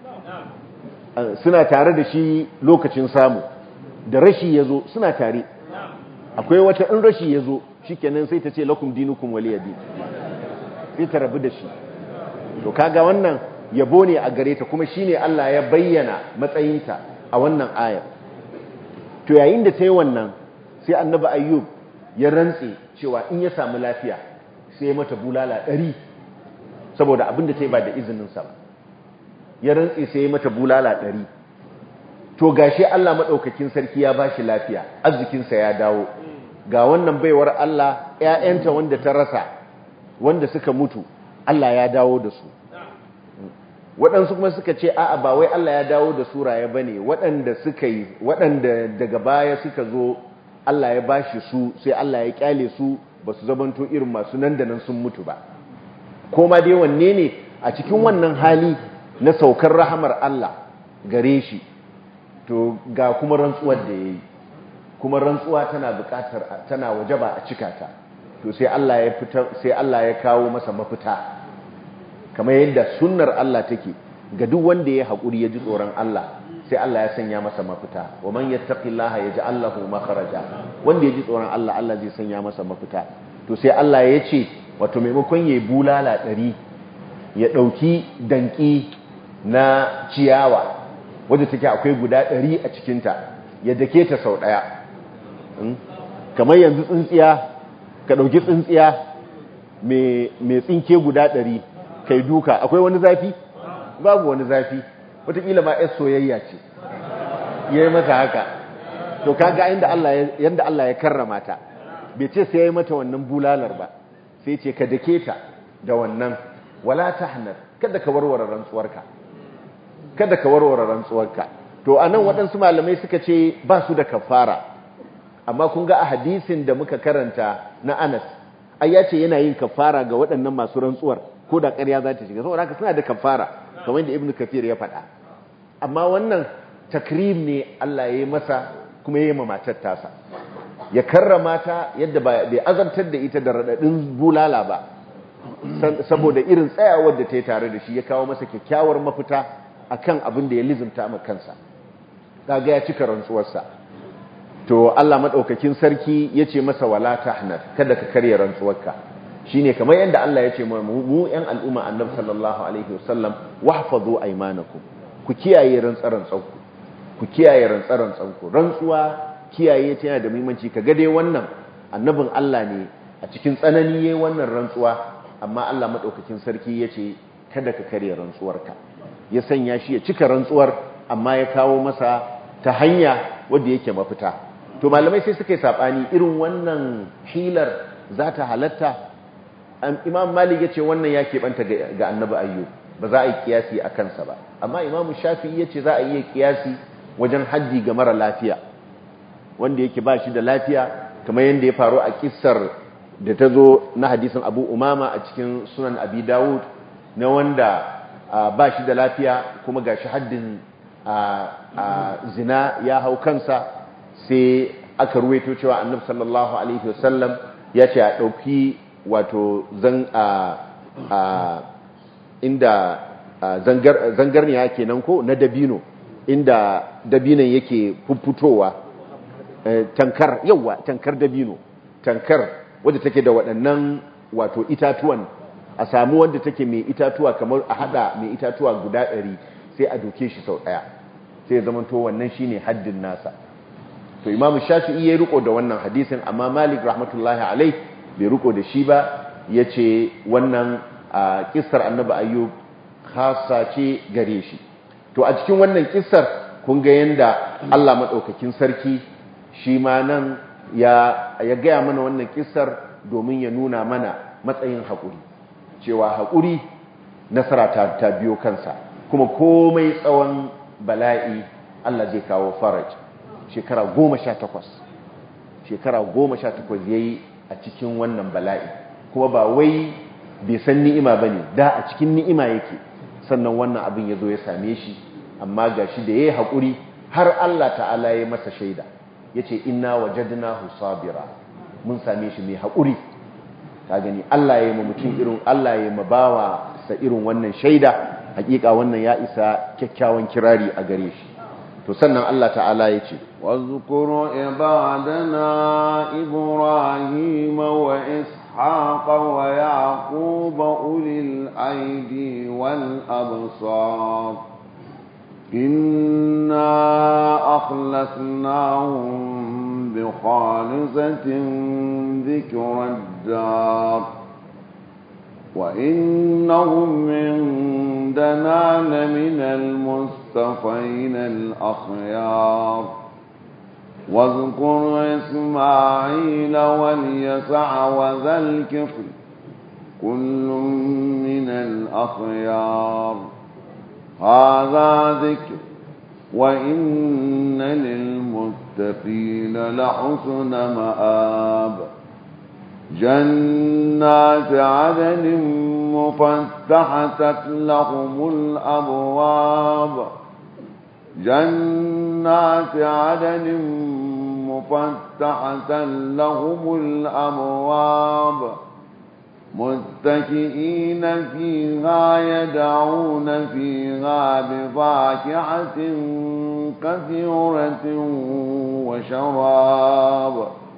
suna tare da shi lokacin samu da rashi yazo suna tare akwai wata in rashi yazo shikenan sai ta ce lakum dinukum waliyadi sai ta rabu da shi to kaga wannan yabo ne a gare ta kuma shine Allah ya bayyana matsayinta a wannan ayar to yayin da tayi wannan sai annabi ayyub ya rantse cewa in ya samu lafiya sai mata bulala ɗari saboda abin da ta yi ba da izininsa ba ya rantse sai mata bulala ɗari to gashi Allah maɗaukakin sarki ya ba shi lafiya arzikinsa ya dawo ga wannan baiwar Allah ‘ya'yanta wanda ta rasa wanda suka mutu Allah ya dawo da su waɗansu kuma suka ce a'a ba wai Allah ya dawo da su raye ba ne waɗanda suka yi waɗanda daga baya suka zo Allah ya bashi su sai Allah ya kyale su ba su zamanto irin masu nan da nan sun mutu ba koma dai wanne ne a cikin wannan hali na saukar rahamar Allah gare shi to ga kuma rantsuwar da yayi kuma rantsuwa tana buƙatar tana wajaba a cika ta to sai Allah ya fita sai Allah ya kawo masa mafita kamar yadda sunnar Allah take ga duk wanda ya haƙuri ya ji tsoron Allah sai Allah ya sanya masa mafita wa man yattaqillaha yaj'al lahu makhraja wanda ya ji tsoron Allah Allah zai sanya masa mafita to sai Allah ya ce wato maimakon yayi bulala ɗari ya dauki danki na ciyawa wanda take akwai guda ɗari a cikin ta ya dake ta sau daya kamar yanzu tsintsiya ka dauki tsintsiya mai mai tsinke guda ɗari kai duka akwai wani zafi babu wani zafi wataƙila ma yar soyayya ce ya yi mata haka to kaga inda Allah yanda Allah ya karrama ta bai ce sai ya yi mata wannan bulalar ba sai ce ka dake ta da wannan wala tahnar kada ka warware rantsuwarka kada ka warware rantsuwarka to anan waɗansu malamai suka ce ba su da kafara amma kun ga a hadisin da muka karanta na Anas ai ya ce yana yin kafara ga waɗannan masu rantsuwar ko da ƙarya za ta shiga saboda haka suna da kafara kamar da Ibn Kathir ya faɗa amma wannan takrim ne Allah ya yi masa kuma ya yi matar tasa ya karrama ta yadda bai azabtar da ita da raɗaɗin bulala ba saboda irin tsayawar da ta yi tare da shi ya kawo masa kyakkyawar mafita akan abin da ya lizimta ma kansa kaga ya cika rantsuwarsa to Allah madaukakin sarki ya ce masa wala tahnar kada ka karya rantsuwarka shine kamar yadda Allah ya ce mu mu yan al'umma annabi sallallahu alaihi wasallam wahfazu aymanakum ku kiyaye rantsarantsanku ku kiyaye rantsarantsanku rantsuwa kiyaye ta yana da muhimmanci kaga dai wannan annabin Allah ne a cikin tsanani yayin wannan rantsuwa amma Allah madaukakin sarki yace kada ka kare rantsuwarka ya sanya shi ya cika rantsuwar amma ya kawo masa ta hanya wanda yake mafita to malamai sai suka yi sabani irin wannan hilar za ta halatta Imam Malik yace wannan ya keɓanta ga Annabi Ayyub ba za a yi kiyasi a kansa ba amma Imam Shafi'i yace za a yi kiyasi wajen haddi ga mara lafiya wanda yake ba shi da lafiya kamar yadda ya faru a kissar da ta zo na hadisin Abu Umama a cikin Sunan Abi Dawud na wanda ba shi da lafiya kuma ga shi haddin zina ya hau kansa sai aka ruwaito cewa Annabi sallallahu alaihi wasallam ya ce a ɗauki wato zan inda zangarniya kenan ko na dabino inda dabinon yake fuffutowa tankar yawa tankar dabino tankar wadda take da waɗannan wato itatuwan a samu wadda take mai itatuwa kamar a hada mai itatuwa guda ɗari sai a doke shi sau ɗaya sai ya zama to wannan shine haddin nasa to Imam Shafi'i ya riko da wannan hadisin amma Malik rahmatullahi alai bai riko da shi ba yace wannan kissar Annabi Ayyub khassa ce gare shi to a cikin wannan kissar kun ga yanda Allah madaukakin sarki shi ma nan ya ya gaya mana wannan kissar domin ya nuna mana matsayin haƙuri cewa haƙuri nasara ta, ta biyo kansa kuma komai tsawon bala'i Allah zai kawo faraj shekara goma sha takwas shekara goma sha takwas yayi a cikin wannan bala'i kuma ba wai bai san ni'ima bane da a cikin ni'ima yake sannan wannan abin ya zo ya same shi amma gashi da yayi haƙuri har Allah ta'ala ya masa shaida yace inna wajadnahu sabira mun same shi mai haƙuri ka gani Allah ya yi ma mutum irin Allah ya yi ma bawa sa irin wannan shaida hakika wannan ya isa kyakkyawan kirari a gare shi to sannan Allah ta'ala ya ce wazkuru ibadana ibrahima wa ishaqa wa yaquba ulil aidi wal absar إنا أخلصناهم بخالصة ذكر الدار وإنهم عندنا لمن المصطفين الأخيار واذكر إسماعيل واليسع وذا الكفل كل من الأخيار هذا ذكر وإن للمتقين لحسن مآب جنات عدن مفتحة لهم الأبواب جنات عدن مفتحة لهم الأبواب متكئين فيها يدعون فيها بفاكهة كثيرة وشراب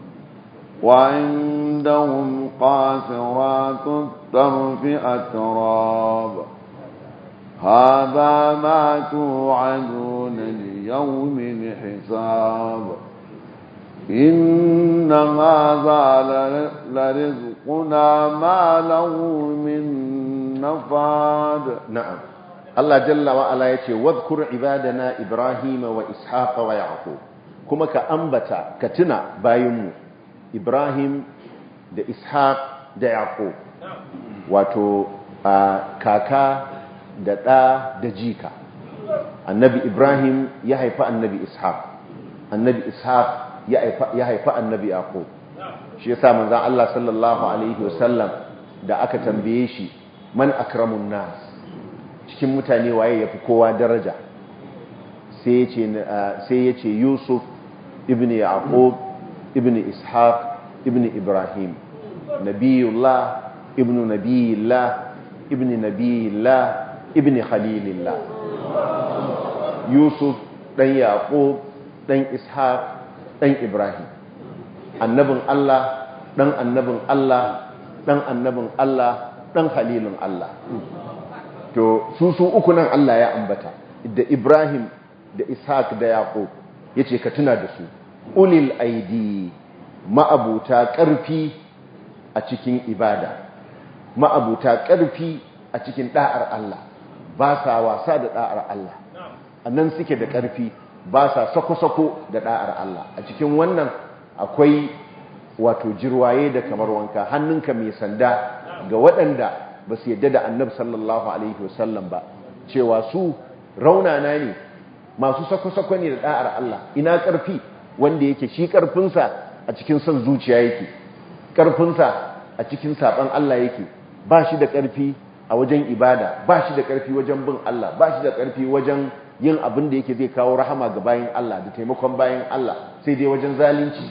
وعندهم قاصرات الطرف أتراب هذا ما توعدون ليوم الحساب إن هذا لرزقنا ما له من نفاد نعم الله جل وعلا يتي واذكر عبادنا إبراهيم وإسحاق ويعقوب كما كأنبتا كتنا بايمو إبراهيم da Ishaq da Yaqub wato kaka da ɗa da jika annabi Ibrahim ya haifa annabi Ishaq annabi Ishaq ya haifa annabi Yaqub shi yasa manzon Allah sallallahu alaihi wasallam da aka tambaye shi man akramun nas cikin mutane waye yafi kowa daraja sai yace sai yace Yusuf ibn Yaqub ibn Ishaq ibn Ibrahim nabiyullah ibn nabiyillah ibn nabiyillah ibn khalilillah Yusuf dan Yaqub dan Ishaq dan Ibrahim annabin Allah dan annabin Allah dan annabin Allah dan khalilin Allah to su su uku nan Allah ya ambata da Ibrahim da Ishaq da Yaqub yace ka tuna da su ulil aidi ma'abuta ƙarfi a cikin ibada ma'abuta ƙarfi a cikin da'ar Allah ba sa wasa da da'ar Allah annan suke da ƙarfi ba sa sako-sako da da'ar Allah a cikin wannan akwai wato jirwaye da kamar wanka hannunka mai sanda ga waɗanda ba su yadda da annabi sallallahu alaihi wasallam ba cewa su raunana ne masu sako-sako ne da da'ar Allah ina ƙarfi wanda yake shi ƙarfinsa a cikin son zuciya yake ƙarfinsa a cikin saɓan Allah yake ba shi da ƙarfi a wajen ibada ba shi da ƙarfi wajen bin Allah ba shi da ƙarfi wajen yin abin da yake zai kawo rahama ga bayan Allah da taimakon bayan Allah sai dai wajen zalunci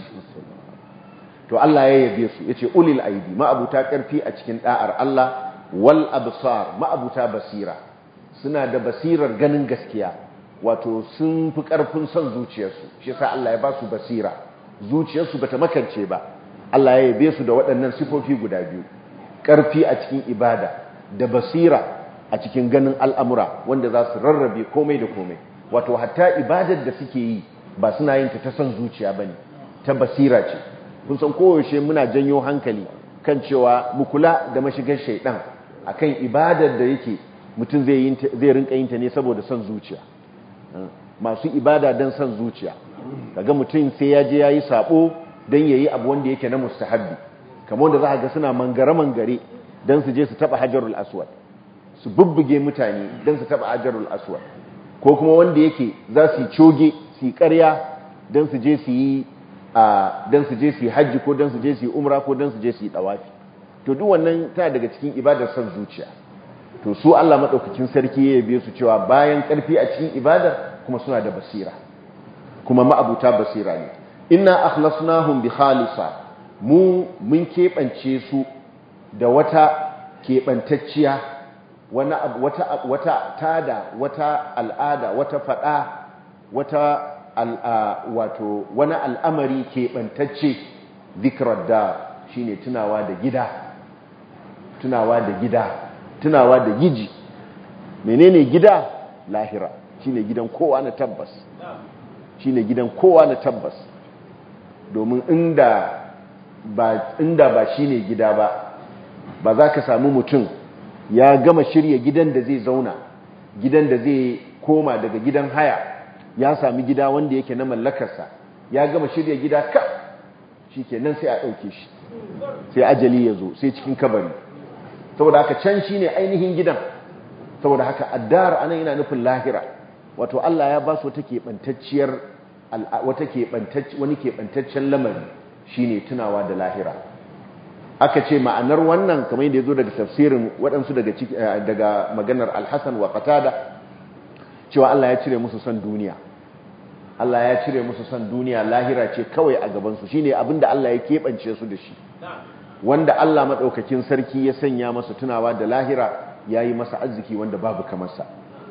to Allah ya yabe su yace ulil aidi ma'abuta ƙarfi a cikin da'ar Allah wal absar ma'abuta basira suna da basirar ganin gaskiya wato sun fi ƙarfin son zuciyarsu shi yasa Allah ya ba su basira zuciyarsu bata makance ba Allah ya yabe su da waɗannan sifofi guda biyu ƙarfi a cikin ibada da basira a cikin ganin al'amura wanda za su rarrabe komai da komai wato hatta ibadar da suke yi ba suna yin ta ta son zuciya bane ta basira ce kun san koyaushe muna janyo hankali kan cewa mu kula da mashigar shaidan akan ibadar da yake mutum zai yin zai rinka yin ta ne saboda son zuciya masu ibada dan son zuciya kaga mutum sai ya je yayi sabo dan yayi abu wanda yake na mustahabbi kamar wanda za ga suna mangare mangare dan su je su taba hajarul aswad su bubbuge mutane dan su taba hajarul aswad ko kuma wanda yake za su coge su yi ƙarya dan su je su yi a dan su je su yi hajji ko dan su je su yi umra ko dan su je su yi dawafi to duk wannan tana daga cikin ibadar son zuciya to su Allah madaukakin sarki ya yabe su cewa bayan karfi a cikin ibadar kuma suna da basira kuma ma'abuta basira ne inna akhlasnahum bi khalisa mu mun kebance su da wata kebantacciya wani wata wata tada wata al'ada wata fada wata wato wani al'amari keɓantacce zikirar da shi ne tunawa da gida tunawa da gida tunawa da giji menene gida lahira shi ne gidan kowa na tabbas shi ne gidan kowa na tabbas domin inda ba inda ba shi ne gida ba ba za ka samu mutum ya gama shirya gidan da zai zauna gidan da zai koma daga gidan haya ya sami gida wanda yake na mallakarsa ya gama shirya gida ka shi ke nan sai a ɗauke shi sai ajali ya zo sai cikin kabari saboda haka can shi ne ainihin gidan saboda haka addar anan yana nufin lahira wato Allah ya ba su wata keɓantacciyar wata wani keɓantaccen lamari shi ne tunawa da lahira aka ce ma'anar wannan kamar yadda ya zo daga tafsirin waɗansu daga maganar alhassan wa qatada cewa Allah ya cire musu son duniya Allah ya cire musu son duniya lahira ce kawai a gabansu shine abinda Allah ya keɓance su da shi wanda Allah maɗaukakin sarki ya sanya masa tunawa da lahira ya yi masa arziki wanda babu kamarsa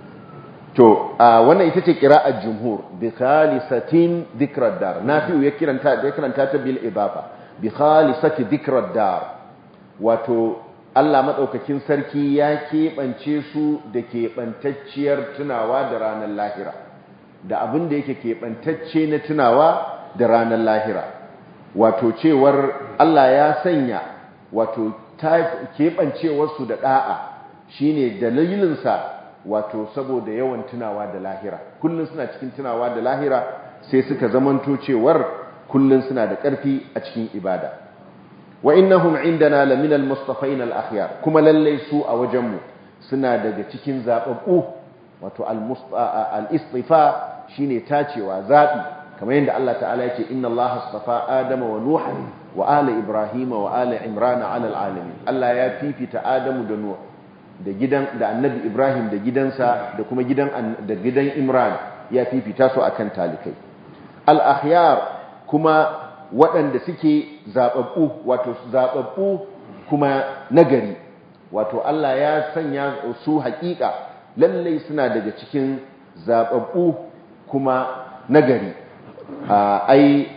to wannan ita ce qira'ar jumhur bi khalisatin dhikrad dar nafi'u ya kiranta ya kiranta ta bil idafa bi khalisati dhikrad dar wato Allah maɗaukakin sarki ya keɓance su da keɓantacciyar tunawa da ranar lahira da abin da yake keɓantacce na tunawa da ranar lahira wato cewar Allah ya sanya wato keɓancewarsu da ɗa'a shine dalilinsa wato saboda yawan tunawa da lahira kullum suna cikin tunawa da lahira sai suka zamanto cewar kullum suna da ƙarfi a cikin ibada wa innahum indana laminal mustafain al akhyar kuma lalle su a wajenmu suna daga cikin zababbu wato al istifa shine tacewa zabi kamar yadda Allah ta'ala yake inna Allah astafa adama wa nuha wa ala ibrahima wa ala imran ala al alamin Allah ya fifita adamu da nuh da gidan da annabi ibrahim da gidansa da kuma gidan da gidan imran ya fifita su akan talikai al akhyar kuma waɗanda suke zaɓaɓɓu wato zaɓaɓɓu kuma nagari wato Allah ya sanya su haƙiƙa lallai suna daga cikin zaɓaɓɓu kuma nagari ai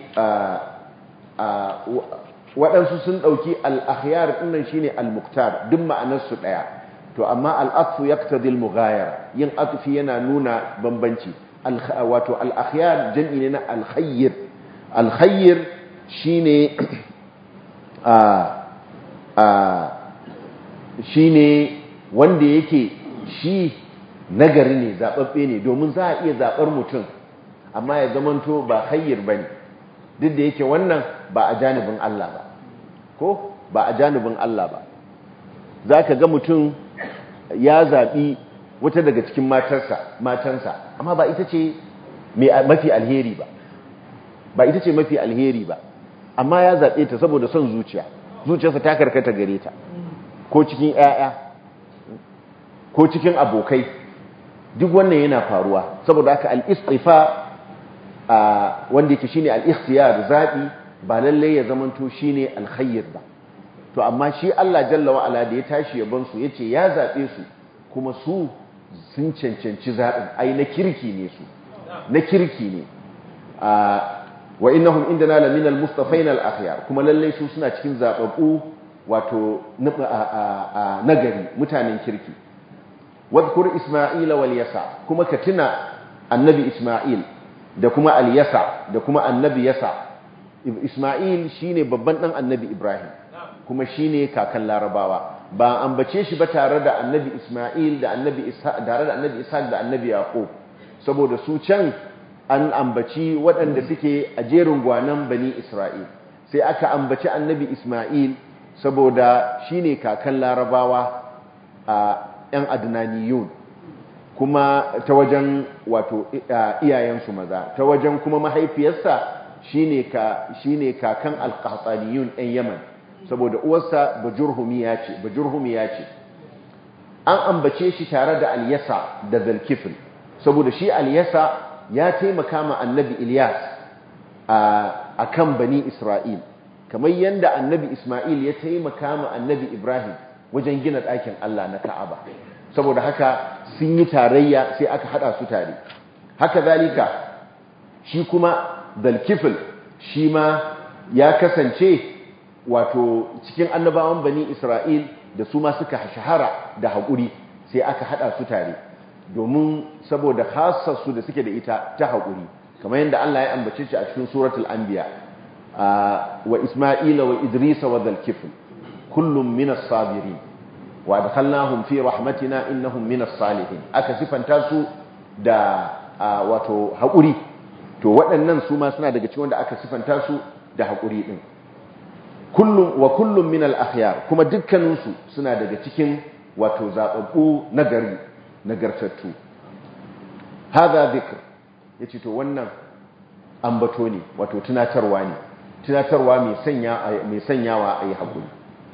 waɗansu sun ɗauki al-akhyar ɗinnan shine al-muktar duk ma'anarsu ɗaya to amma al-atfu yaqtadi al-mughayara yin atfi yana nuna bambanci wato al-akhyar jam'i ne na al-khayr al-khayr shine a a shine wanda yake shi nagari ne zababbe ne domin za a iya zabar mutum amma ya zamanto ba khayr bane duk da yake wannan ba a janibin Allah ba ko ba a janibin Allah ba zaka ga mutum ya zabi wata daga cikin matarsa matansa amma ba ita ce mafi alheri ba ba ita ce mafi alheri ba amma ya zabe ta saboda son zuciya zuciyarsa ta karkata gare ta ko cikin ƴaƴa ko cikin abokai duk wannan yana faruwa saboda haka al-istifa wanda yake shine al-ikhtiyar zabi ba lalle ya zamanto shine al-khayr ba to amma shi Allah jalla wa ala da ya tashi yaban su yace ya zabe su kuma su sun cancanci zabin ai na kirki ne su na kirki ne wa innahum indana laminal mustafain al-akhyar kuma lalle su suna cikin zababbu wato nagari mutanen kirki wadhkur isma'ila wal yasa kuma ka tuna annabi isma'il da kuma al yasa da kuma annabi yasa isma'il shine babban dan annabi ibrahim kuma shine kakan larabawa ba ambace shi ba tare da annabi isma'il da annabi isa tare da annabi isa da annabi yaqub saboda su can an ambaci waɗanda suke a jerin gwanan bani isra'il sai aka ambaci annabi isma'il saboda shine kakan larabawa a ‘yan adnaniyun kuma ta wajen wato iyayensu maza ta wajen kuma mahaifiyarsa shine ka shine kakan alqahtaniyun ‘yan yaman saboda uwarsa bajurhumiya ce bajurhumiya ce an ambace shi tare da alyasa da zalkifil saboda shi alyasa ya taimaka ma annabi ilyas a kan bani isra'il kamar yadda annabi isma'il ya taimaka ma annabi ibrahim wajen gina ɗakin Allah na Ka'aba saboda haka sun yi tarayya sai aka hada su tare haka zalika shi kuma Dalkifil shi ma ya kasance wato cikin annabawan bani Isra'il da su ma suka shahara da haƙuri sai aka hada su tare domin saboda khassarsu da suke da ita ta haƙuri kamar yadda Allah ya ambace shi a cikin suratul anbiya wa Isma'ila wa Idrisa wa Dalkifil kullum minas sabirin wa adkhalnahum fi rahmatina innahum minas salihin aka sifanta su da wato haƙuri to waɗannan su ma suna daga cikin wanda aka sifanta su da haƙuri din kullum wa kullum minal akhyar kuma dukkanin su suna daga cikin wato zababbu nagari nagartattu hada dhikr yace to wannan ambato ne wato tunatarwa ne tunatarwa mai sanya mai sanyawa ayi haƙuri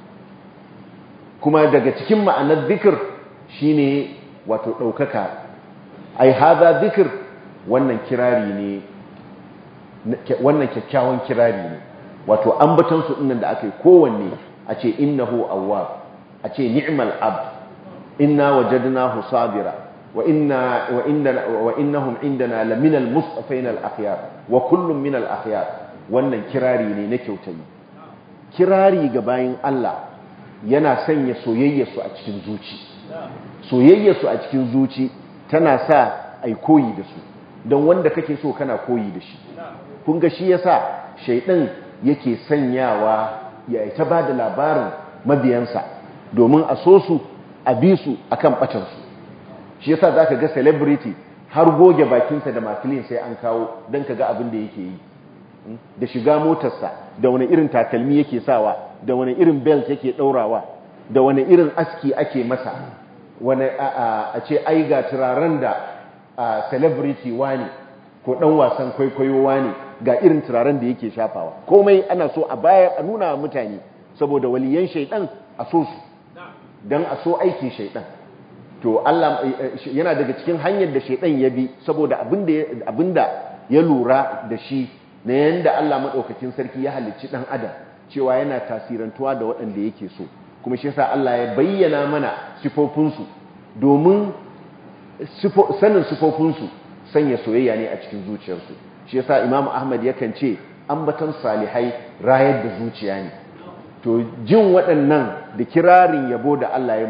kuma daga cikin ma'anar zikir shine wato ɗaukaka ai haza zikir wannan kirari ne wannan kyakkyawan kirari ne wato ambaton su dinnan da aka yi kowanne a ce innahu awwab a ce ni'mal abd inna wajadnahu sabira wa inna wa indana wa innahum indana laminal mustafain al akhyar wa kullun minal akhyar wannan kirari ne na kyautayi kirari ga bayin Allah yana sanya soyayyarsu a cikin zuci soyayyarsu a cikin zuci tana sa ai koyi da su don wanda kake so kana koyi da shi kun ga shi yasa shaydan yake sanyawa ya ta bada labarin mabiyansa domin a so su a bi su akan batan su shi yasa zaka ga celebrity har goge bakinsa da makilin sai an kawo dan kaga abin da yake yi da shiga motarsa da wani irin takalmi yake sawa da wani irin belt yake daurawa da wani irin aski ake masa wani a ce ai ga turaren da celebrity wani ko dan wasan kwaikwayo wani ga irin turaren da yake shafawa komai ana so a bayar a nuna wa mutane saboda waliyan shaidan a so su dan a so aikin shaidan to Allah yana daga cikin hanyar da shaidan ya bi saboda abinda abinda ya lura da shi na yanda Allah madaukakin sarki ya halicci dan adam cewa yana tasirantuwa da waɗanda yake so kuma shi yasa Allah ya bayyana mana sifofinsu domin sanin sifofinsu sanya soyayya ne a cikin zuciyarsu shi yasa Imam Ahmad yakan ce ambatan salihai rayar da zuciya ne to jin waɗannan da kirarin yabo da Allah ya musu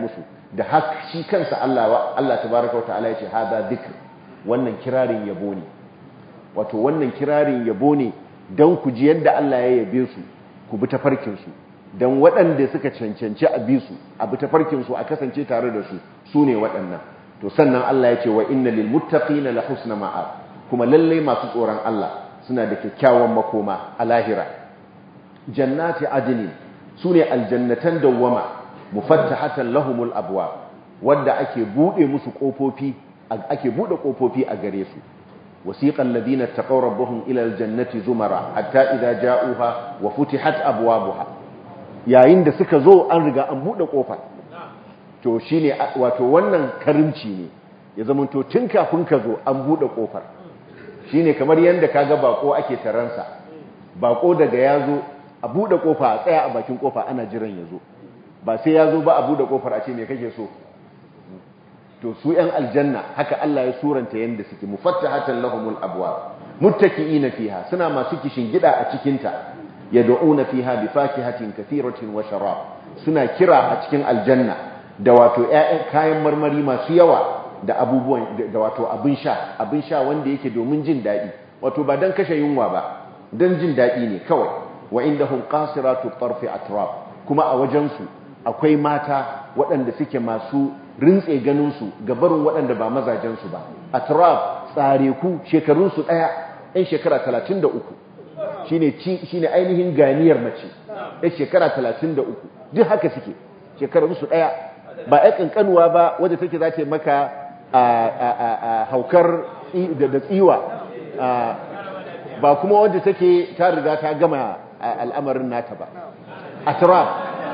da haka shi kansa Allah Allah tabaaraka wataala yace hada dhikr wannan kirarin yabo ne wato wannan kirarin yabo ne dan ku ji yadda Allah ya yabe su ku bi tafarkin su dan waɗanda suka cancanci a bi su a bi tafarkin su a kasance tare da su sune waɗannan to sannan Allah yace wa inna lil muttaqina la husna ma'ab kuma lalle masu tsoron Allah suna da kyakkyawan makoma a lahira jannati adnin sune aljannatan dawwama mufattahatan lahumul abwab wanda ake bude musu kofofi ake bude kofofi a gare su wasiqal ladina taqaw rabbahum ila aljannati zumara hatta idza ja'uha wa futihat abwabuha yayin da suka zo an riga an bude kofa to shine wato wannan karimci ne ya zamanto tun kafin ka zo an bude kofar shine kamar yanda kaga bako ake taransa bako daga yazo a bude kofa a tsaya a bakin kofa ana jiran yazo ba sai yazo ba a bude kofar a ce me kake so to su yan aljanna haka Allah ya suranta yanda suke mufattahatan lahumul abwab muttaki'ina fiha suna masu kishin gida a cikin ta yad'una fiha bi fakihatin kathiratin wa sharab suna kira a cikin aljanna da wato ƴaƴan kayan marmari masu yawa da abubuwan da wato abin sha abin sha wanda yake domin jin dadi wato ba dan kashe yunwa ba dan jin dadi ne kawai wa indahum qasiratu tarfi atrab kuma a wajen su akwai mata waɗanda suke masu rintse ganin su gabarin waɗanda ba mazajen su ba atrab tsare ku shekarun su daya ɗan shekara talatin da uku shine shine ainihin ganiyar mace ɗan shekara talatin da uku duk haka suke shekarun su daya ba ai kankanuwa ba wanda take za ta maka a haukar da tsiwa ba kuma wanda take ta riga ta gama al'amarin nata ba atrab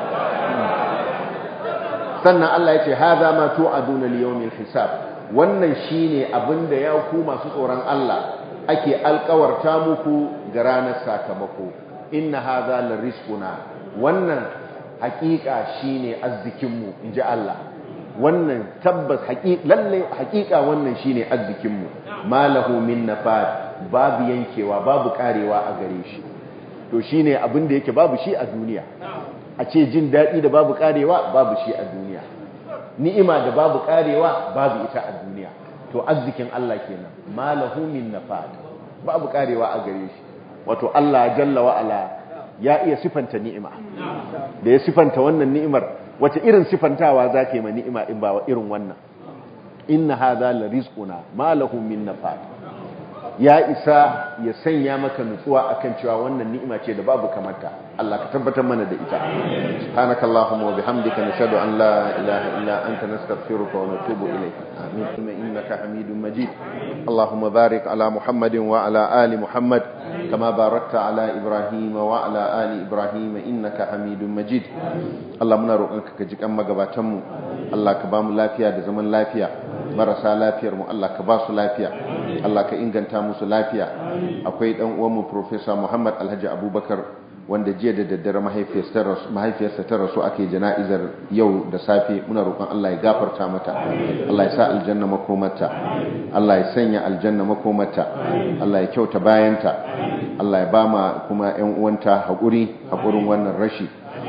sannan Allah yace hadha ma tu'aduna liyawmil hisab wannan shine abinda ya ku masu tsoron Allah ake alƙawarta muku ga ranar sakamako inna hadha larizquna wannan haƙiƙa shine arzikinmu inji Allah wannan tabbas haƙiƙa lalle haƙiƙa wannan shine arzikinmu malahu min nafad babu yankewa babu karewa a gare shi to shine abin da yake babu shi a duniya a ce jin daɗi da babu karewa babu shi a duniya ni'ima da babu karewa babu ita a duniya to arzikin Allah kenan malahu min nafad babu karewa a gare shi wato Allah jalla wa ala ya iya sifanta ni'ima da ya sifanta wannan ni'imar wace irin sifantawa zaka yi ma ni'ima in ba irin wannan inna hadha la rizquna ma lahu min nafad ya isa ya sanya maka nutsuwa akan cewa wannan ni'ima ce da babu kamata Allah ka tabbatar mana da ita subhanakallahumma wa bihamdika nashhadu an la ilaha illa anta nastaghfiruka wa natubu ilayk amin innaka hamidum majid allahumma barik ala muhammadin wa ala ali muhammad kama barakta ala ibrahim wa ala ali ibrahim innaka hamidum majid Allah muna roƙonka ka ji kan magabatan mu Allah ka ba mu lafiya da zaman lafiya marasa lafiyar mu Allah ka ba su lafiya Allah ka inganta musu lafiya akwai dan uwan mu professor Muhammad Alhaji Abubakar wanda jiya da daddare mahaifiyarsa ta rasu ake jana'izar yau da safe muna roƙon Allah ya gafarta mata Allah ya sa aljanna makomarta Allah ya sanya aljanna makomarta Allah ya kyauta bayanta Allah ya bama kuma ƴan uwanta haƙuri haƙurin wannan rashi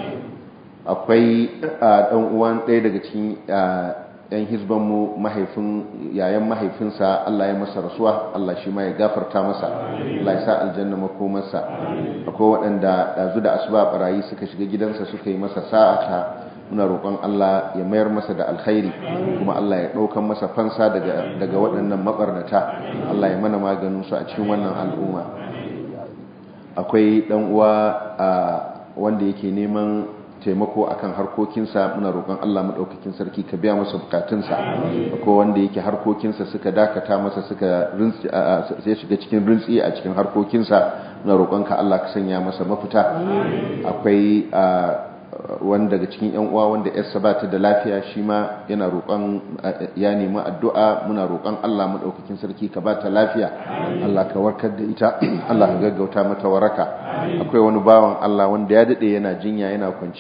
akwai dan uwan ɗaya daga cikin yan hizbanmu mahaifin yayan mahaifinsa Allah ya masa rasuwa Allah shi ma ya gafarta masa Allah ya sa aljanna makomarsa akwai waɗanda ɗazu da asuba barayi suka shiga gidansa suka yi masa sa'ata muna roƙon Allah ya mayar masa da alkhairi kuma Allah ya ɗaukan masa fansa daga daga waɗannan mabarnata Allah ya mana maganin su a cikin wannan al'umma akwai dan uwa wanda yake neman taimako akan harkokinsa muna roƙon Allah madaukakin sarki ka biya masa bukatunsa akwai wanda yake harkokinsa suka dakata masa suka rinsi sai shiga cikin rintsi a cikin harkokinsa muna roƙon ka Allah ka sanya masa mafita akwai wanda daga cikin yan uwa wanda yarsa ba ta da lafiya shi ma yana roƙon ya nemi addu'a muna roƙon Allah madaukakin sarki ka ba ta lafiya Allah ka warkar da ita Allah ka gaggauta mata waraka akwai wani bawan Allah wanda ya dade yana jinya yana kwance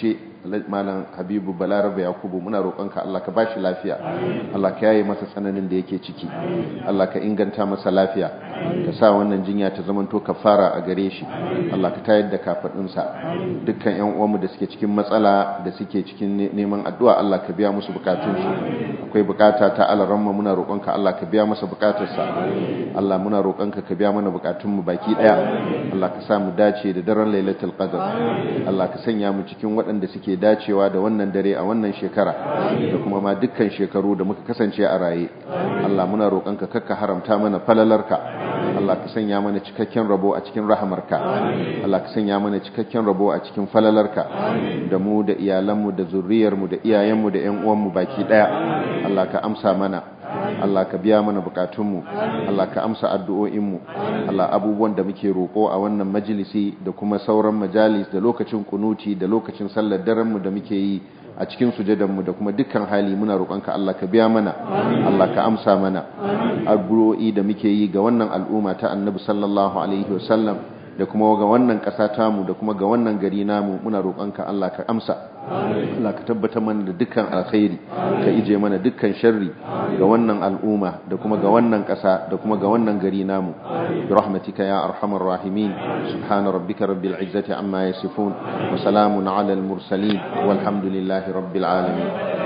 malam Habibu Balarabe Yakubu muna roƙonka Allah ka bashi lafiya Allah ka yaye masa tsananin da yake ciki Allah ka inganta masa lafiya ka sa wannan jinya ta zamanto kafara a gare shi Allah ka tayar da kafadunsa dukkan ƴan uwanmu da suke cikin matsala da suke cikin neman addu'a Allah ka biya musu bukatunsu akwai bukata ta alaramma muna roƙonka Allah ka biya masa bukatarsa Allah muna roƙonka ka biya mana bukatunmu baki daya Allah ka sa mu dace da daren Lailatul Qadr Allah ka sanya mu cikin waɗanda suke dacewa da wannan dare a wannan shekara da kuma ma dukkan shekaru da muka kasance a raye Allah muna roƙonka kakka haramta mana falalarka Allah ka sanya mana cikakken rabo a cikin rahamarka Allah ka sanya mana cikakken rabo a cikin falalarka da mu da iyalanmu da zuriyarmu da iyayenmu da ƴan uwanmu baki daya Allah ka amsa mana Allah ka biya mana bukatunmu Allah ka amsa addu'o'inmu Allah abubuwan da muke roƙo a wannan majalisi da kuma sauran majalis da lokacin kunuti da lokacin sallar darenmu da muke yi a cikin sujadanmu da kuma dukkan hali muna roƙonka Allah ka biya mana Allah ka amsa mana addu'o'i da muke yi ga wannan al'umma ta Annabi sallallahu alaihi wasallam da kuma ga wannan ƙasa tamu da kuma ga wannan gari namu muna roƙonka Allah ka amsa Allah ka tabbatar mana da dukkan alkhairi ka ije mana dukkan sharri ga wannan al'umma da kuma ga wannan ƙasa da kuma ga wannan gari namu bi rahmatika ya arhamar rahimin subhana rabbika rabbil izzati amma yasifun wa salamun ala al mursalin walhamdulillahi rabbil alamin